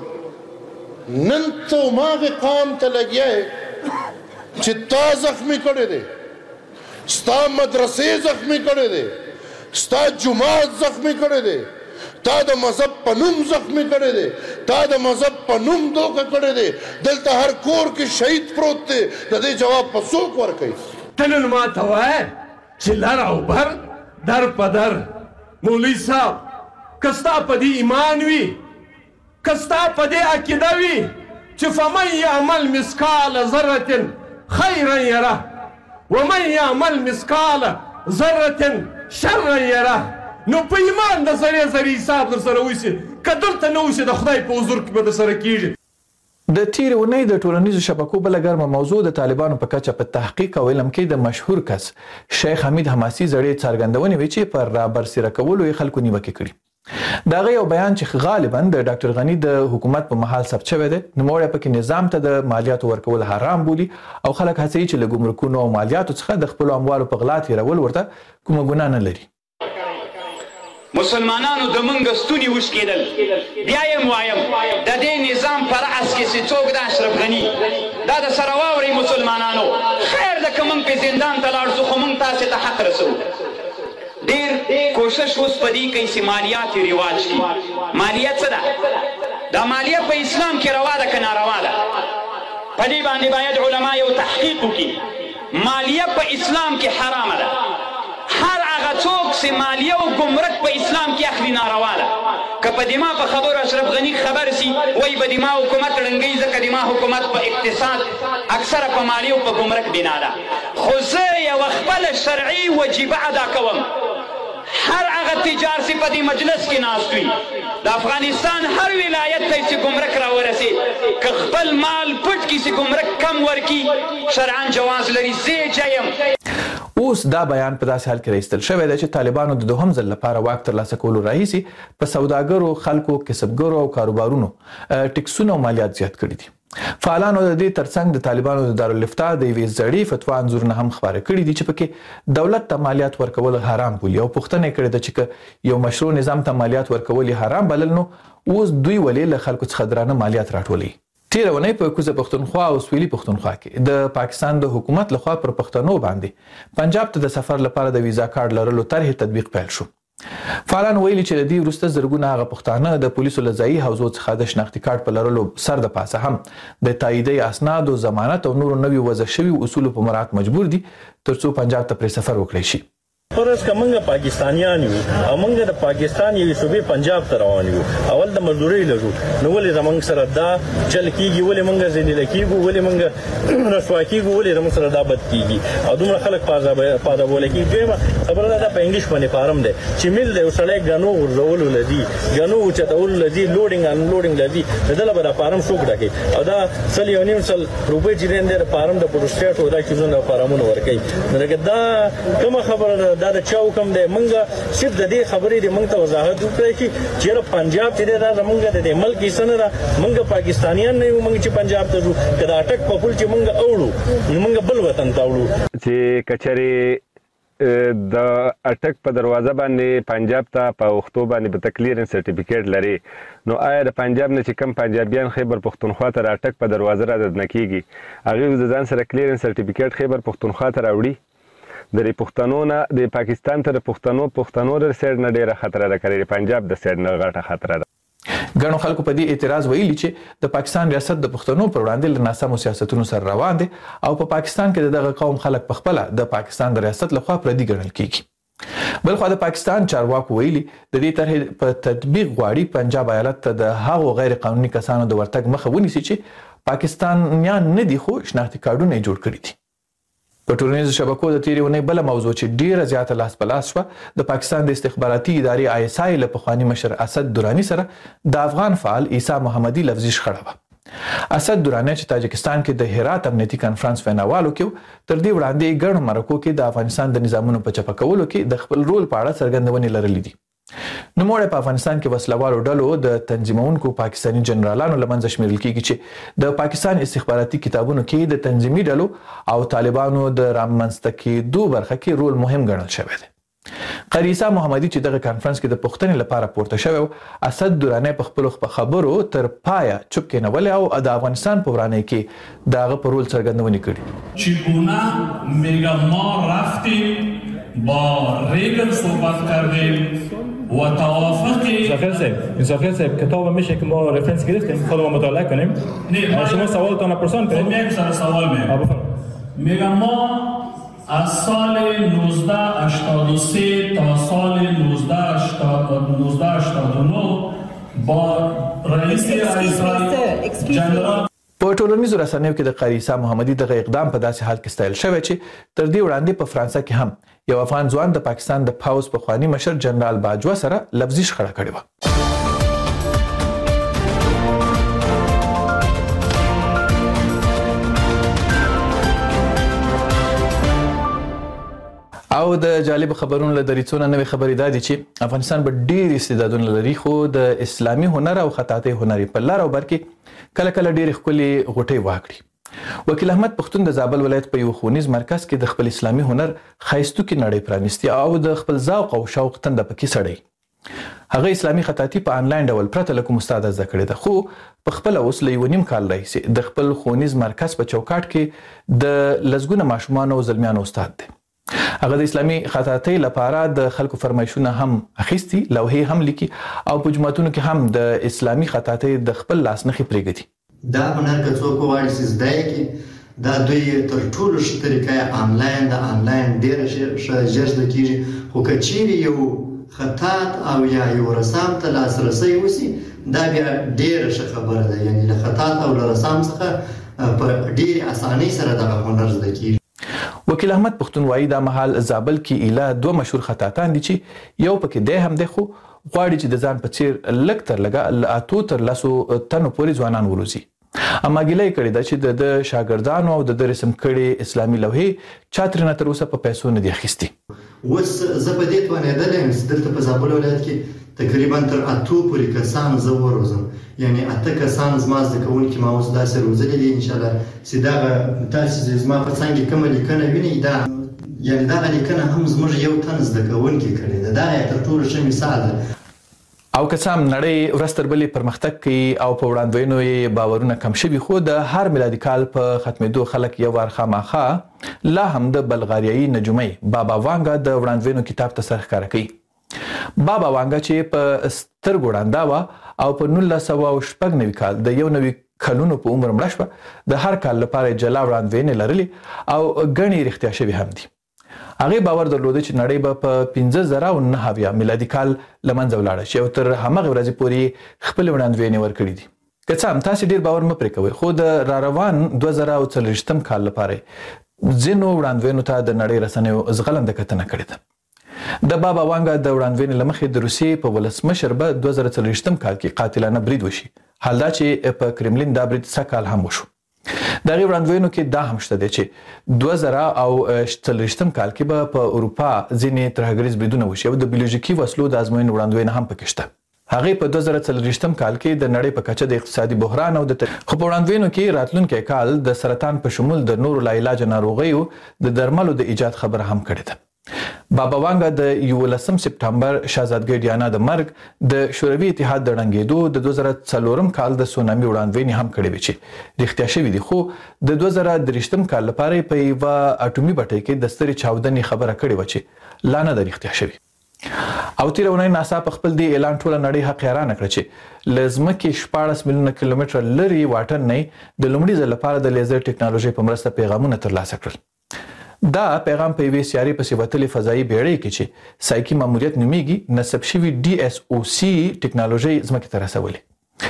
نن ته هماغې قام ته لګیا یې چې تا زخمي کړی دی، ستا مدرسې زخمي کړی دی، ستا جومات زخمي کړی دی، تا د مذهب په نوم زخمي کړی دی، تا د مذهب په نوم دوکه کړی دی. دلته هر کور کې شهید پروت دی، د دې جواب په څوک ورکوي؟ ته نن ما ته وایه چې لر او بر در په در مولوي صاحب که ستا په دې ایمان وي، که ستا په دې عقیده وي چې فمن یعمل مثقال ذرة خیرا یره ومن یعمل مثقال ذرة شرا یره، نو په ایمان د ذرې ذرې حساب در سره وشي، که دلته نه وشي د خدای په حضور کې به در سره کېږي. د تیرې اونۍ د ټولنیزو شبکو بله ګرمه موضوع د طالبانو په کچه په تحقیق او علم کې د مشهور کس شیخ حمید حماسي زړې څرګندونې وې چې پر رابرسېره کولو یې خلکو نیوکې کړي. د هغه یو بیان چې غالبا د ډاکټر غني د حکومت په مهال ثبت شوی دی، نوموړی پکې نظام ته د مالیاتو ورکول حرام بولي او خلک هڅوي چې له ګمرکونو او مالیاتو څخه د خپلو اموالو په غلا تېرول ورته کومه ګناه نه لري. مسلمانانو د منګه ستوني وشکېدل. بیا یم وایم د دې نظام پر اس کې چې څوک د اشرف غني دا د سره واورئ مسلمانانو، خیر ده که موږ پې زندان ته لاړ شو خو موږ تاسې ته حق رسوو. ډېر کوشش اوس په دې کوي چې مالیات یې رواج کړي. مالیه څه ده؟ دا مالیه په اسلام کې روا ده که ناروا ده؟ په دې باندې باید علما یو تحقیق وکړي. مالیه په اسلام کې حرامه ده. هر هغه څوک چې مالیه او ګمرک په اسلام کې اخلي ناروا ده. که په دما په خبرو اشرف غني خبر سي وایي به دما حکومت ړنګوي، ځکه دما حکومت په اقتصاد اکثره په مالیه او په ګمرک بنا ده. خو زه یوه خپله شرعي وجیبه ادا کوم. هر هغه تجار چې په دې مجلس کې ناست وي د افغانستان هر ولایت ته چې ګمرک راورسي، که خپل مال پټ کړي چې ګمرک کم ورکړي شرعاً جواز لري. زه جیم. اوس دا بیان په داسې حال کې راایستل شوی دی چې طالبانو د دوهم ځل لپاره واک ترلاسه کولو راهیسې په سوداګرو، خلکو، کسبګرو او کاروبارونو ټکسونه او مالیات زیات کړي دي. فعالانو د دې ترڅنګ د طالبانو د دارالفتاء د یوې زړې فتوا انځورونه هم خپاره کړي دي چې پکې دولت ته مالیات ورکول حرام بولي او پوښتنه یې کړې ده چې که یو مشروع نظام ته مالیات ورکول یې حرام بلل نو اوس دوی ولې له خلکو څخه درانه مالیات راټولوي. تیره اونۍ په کوزه پښتونخوا او سویلي پښتونخوا کې د پاکستان د حکومت لخوا پر پښتنو باندې پنجاب ته د سفر لپاره د ویزا کارت لرلو طرحې تطبیق پیل شو. فعالان ویلي چې د دې وروسته زرګونه هغه پښتانه د پولیسو له ځایي حوزو څخه د شناختي کارت په لرلو سر د پاسه هم د تاییدي اسنادو، ضمانت او نورو نوي وضع شوي اصولو په مراعات مجبور دي ترڅو پنجاب ته پرې سفر وکړی شي. فرض که موږ پاکستانیان یو او موږ د پاکستان یوې صوبې پنجاب ته روان یو، اول د مزدورۍ لرو، نو ولې زموږ سره دا چل کېږي؟ ولې موږ ذلیله کېږو؟ ولې موږ رسوا کېږو؟ ولې زموږ سره دا بد کېږي او دومره خلک پاذابوله کېږي؟ دویمه خبره دا ده په انګلیش باندې فارم دی چې میل دی، یو سړی ګنو غورځولو له ځي، ګنو اوچتولو له ځي، لوډینګ انلوډینګ له ځي، د ده له به دا فارم څوک ډکوي؟ او دا سل یو نیم سل روپۍ چې دی د فارم د پروسټیټ دا چیزونه فارمونه ورکوي. نو لکه دا کومه خبره ده؟ دا د چا حکم دی؟ موږ صرف د دې خبرې د موږ ته وضاحت وکړی چې چېرې پنجاب چې دی دا زموږ د دې ملک حصه نه ده. موږ پاکستانیان نه یو موږ چې پنجاب ته ځو، که د اټک په پل چې موږ اوړو نو موږ بل وطن ته اوړو. چې که چېرې د اټک په دروازه باندې پنجاب ته په پښتو باندې به ته کلیرنس سرټیفیکیټ لري، نو آیا د پنجاب نه چې کم پنجابیان خیبر پښتونخوا ته د اټک په دروازه رادننه کېږي هغوی د ځان سره کلیرنس سرټیفیکیټ خیبر پښتونخوا ته راوړي؟ د پښتنو نه د پاکستان ته د پښتنو پښتنو د سایډ نه ډېره خطره ده، که د پنجاب د سایډ نه غټه خطره ده. ګڼو خلکو په دې اعتراض ویلي چې د پاکستان ریاست د پښتنو پر وړاندې له ناسمو سیاستونو سره روان دی او په پاکستان کې د دغه قوم خلک په خپله د پاکستان د ریاست لخوا پردي ګڼل کېږي. بلخوا د پاکستان چارواکو ویلي د دې طرحې په تطبیق غواړي پنجاب ایالت ته د هغو غیر قانوني کسانو د ورتګ مخه ونیسي چې پاکستانیان نه دي خو شناختي کارډونه یې جوړ کړي دي. په ټولنیزو شبکو د تیرې اونۍ بله موضوع چې ډیره زیاته لاس په لاس شوه د پاکستان د استخباراتي ادارې آی اس آی له پخواني مشر اسد دراني سره د افغان فعال عیسی محمدي لفظي شخړه وه. اسد دراني چې تاجکستان کې د هرات امنیتي کانفرنس ویناوالو کې تر دې وړاندې ګڼو مرکو کې د افغانستان د نظامونو په چپه کولو کې د خپل رول په اړه څرګندونې لرلې دي. نوموړی په افغانستان کې وسلوالو ډلو د تنظیمونکو پاکستاني جنرالانو له منځه شمیرل کېږي چې د پاکستان استخباراتي کتابونو کې د تنظیمي ډلو او طالبانو د رامنځته کېدو برخه کې رول مهم ګڼل شوی دی. قاری عیسی محمدي چې دغه کانفرنس کې د پوښتنې لپاره پورته شوی اسد دراني په خپل خبرو تر پایه چوپ کېنولې او د افغانستان په ورانه کې دغه په رول څرګندونه کړې. چگونه میگه ما رفتیم با ریگن صحبت کردیم و توافق مسافر صاحب مسافر صاحب کتاب میشه که ما رفرنس گرفتیم خودمون مطالعه کنیم. نه شما سوالتون پرسان کنید. میگم سر سوال میگم. میگم ما از سال نوزده هشتاد و سه تا سال نوزده هشتاد و نه با رئیس ایزرائیل جنرال په ټولنیزو رسنیو کې د قاری عیسی محمدي دغه اقدام په داسې حال کې ستایل شوی چې تر دې وړاندې په فرانسه کې هم یو افغان ځوان د پاکستان د پاوز پخوانی مشر جنرال باجوه سره لفظي شخړه کړې وه. او د جالب خبرونو له دریڅونه نوې خبرې دا دي چې افغانستان به ډېر استعدادونه لري خو د اسلامي هنر او خطاطۍ هنري په لار او بر کې کله کله ډېرې ښکلې غوټۍ واکړي. وکیل احمد پښتون د زابل ولایت په یو ښوونیز مرکز کې د خپل اسلامي هنر ښایستوکې نړۍ پرانیستي او د خپل ذوق او شوق تنده پکې سړی. هغه اسلامي خطاطي په انلاین ډول پرته له کوم استاد زده کړې ده خو په خپل اوس له یو نیم کال راهیسې د خپل ښوونیز مرکز په چوکاټ کې د لسګونه ماشومان او زلمیانو استاد دی. هغه د اسلامي خطاطۍ لپاره د خلکو فرمایشونه هم اخیستي، لوحې هم لیکي او په جوماتونو کې هم د اسلامي خطاطۍ د خپل لاس نښې پرېږدي. دا هنر که څوک وغواړي چې زده یې کړي دا دوی تر ټولو ښه طریقه یې انلاین ده. انلاین ډېره ښه ژر زده کېږي خو که چیرې یو خطاط او یا یو رسام ته لاسرسی وسي دا بیا ډېره ښه خبره ده. یعنې له خطاط او له رسام څخه په ډېرې اسانۍ سره دغه هنر زده کېږي. وکیل احمد پښتون وایي دا مهال زابل کې ایله دوه مشهور خطاطان دي چې یو پکې دی هم دی خو غواړي چې د ځان په څیر لږ تر لږه له اتو تر لسو تنو پورې ځوانان وروزي. اما ګیله یې کړې ده چې د شاګردانو او د رسم کړي اسلامي لوحې چا ترېنه تر اوسه په پیسو نه دي اخیستي. اوس زه په دې توانېدلی یم چې دلته په زابل ولایت کې تقریبا تر اتو پورې کسان زه وروزم. یعنی اته کسان زما زده کوونکي ما اوس داسې روزلي دي انشاءالله چې دغه تاسې زما په څنګ کې کومه لیکنه وینئ دا یعنې دغه لیکنه هم زموږ یو تن زده کوونکي کړې ده. دا یې تر ټولو ښه مثال ده. او که څه هم نړۍ ورځ تر بلې پرمختګ کوي او په وړاندوینو یې باورونه کم شوي خو د هر میلادي کال په ختمېدو خلک یو وار خامخا لا هم د بلغاریایي نجومۍ بابا وانګا د وړاندوینو کتاب ته سر ښکاره کوي. بابا وانګا چې په سترګو ړنده وه او په نولس سوه شپږ نوي کال د یو نوي کلونو په عمر مړه شوه د هر کال لپاره جلا وړاندوینې لرلې او ګڼې رښتیا شوي هم دي. هغې باور درلوده چې نړۍ به په پنځه زره او نهه اویا میلادي کال له منځه ولاړه شي او تر همغې ورځې پورې خپلې وړاندوینې ورکړي دي. که څه هم تاسې ډېر باور مه پرې کوئ خو د راروان دوه زره او څلوېښتم کال لپاره ځینو وړاندوینو ته د نړۍ رسنیو زغلنده کتنه کړې ده. د بابا وانګا د وړاندوینې له مخې د روسیې په ولسمشر به دوه زره څلوېښتم کال کې قاتلانه برید وشي. حال دا چې په کرملین دا برید سږ کال هم وشو. د هغې وړاندوینو کې دا هم شته دی چې دوه زره او څلوېښتم کال کې به په اروپا ځینې ترهګریز بریدونه وشي او د بیولوژیکي وسلو د ازموینې وړاندوینه هم پکې شته. هغې په دوه زره څلوېښتم کال کې د نړۍ په کچه د اقتصادي بحران او د خو په وړاندوینو کې راتلونکی کال د سرطان په شمول د نورو لاعلاجه ناروغیو د درملو د ایجاد خبره هم کړې ده. بابا وانګا د یولسم سپټمبر شاهزادګۍ ډیانا د مرګ د شوروي اتحاد د ړنګېدو د دوه زره څلورم کال د سونامي وړاندوینې هم کړې وې چې رښتیا شوي دي خو د دوه زره دېرشتم کال لپاره یې په یوه اټومي بټۍ کې د سترې چاودنې خبره کړې وه چې لا نه ده رښتیا شوې. او تېره اونۍ ناسا په خپل دې اعلان ټوله نړۍ حقیرانه کړه چې له ځمکې شپاړس میلیونه کیلومتره لرې واټن نه د لومړي ځل لپاره د لیزر ټیکنالوژۍ په مرسته پیغامونه ترلاسه کړل. دا پیغام په یوې سیارې پسې وتلې فضایي بیړۍ کې چې سایکي ماموریت نومیږي نصب شوي ډي اس او سی ټیکنالوژۍ ځمکې ته رسولې.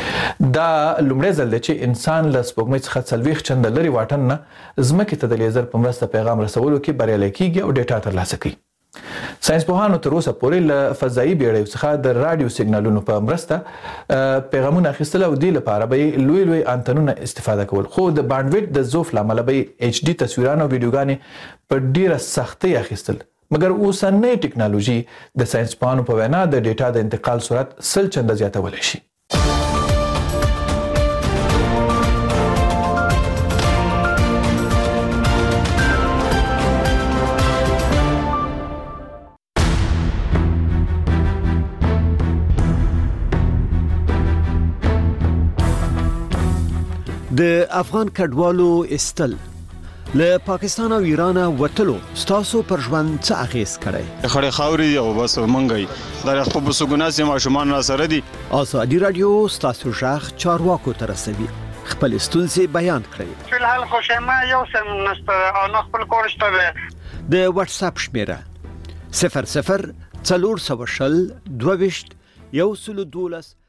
دا لومړی ځل دی چې انسان له سپوږمۍ څخه څلوېښت چنده لرې واټن نه ځمکې ته د لیزر په مرسته پیغام رسولو کې بریالی کیږي او ډیټا ترلاسه کوي. ساینسپوهانو تر اوسه پورې له فضایي بیړیو څخه د راډیو سیګنالونو په مرسته پیغامونه اخیستل او دې لپاره به یې لوی لوی انتنونه استفاده کول خو د بانډویډ د ضعف له امله به یې ایچ ډي تصویران او ویډیوګانې په ډیره سختۍ اخیستل. مګر اوسنۍ ټیکنالوژي د ساینسپوهانو په وینا د ډیټا د انتقال سرعت سل چنده زیاتولی شي. د افغان کډوالو استل له پاکستان او ایران وتلو ستاسو پر ژوند څه اغیز کړی؟ خړې خاورې او بس منګي دا خپل بسګنا سي ماشومان را سره دي. ازادي رادیو ستاسو ژغ چارواکو ته رسوي، خپل ستونزې بیان کړئ. فلحال خو شمه یو سم نشته او نه خپل کور شته. د واتس اپ شمیره صفر صفر څلور سوه شل دوه ویشت یو سلو دولس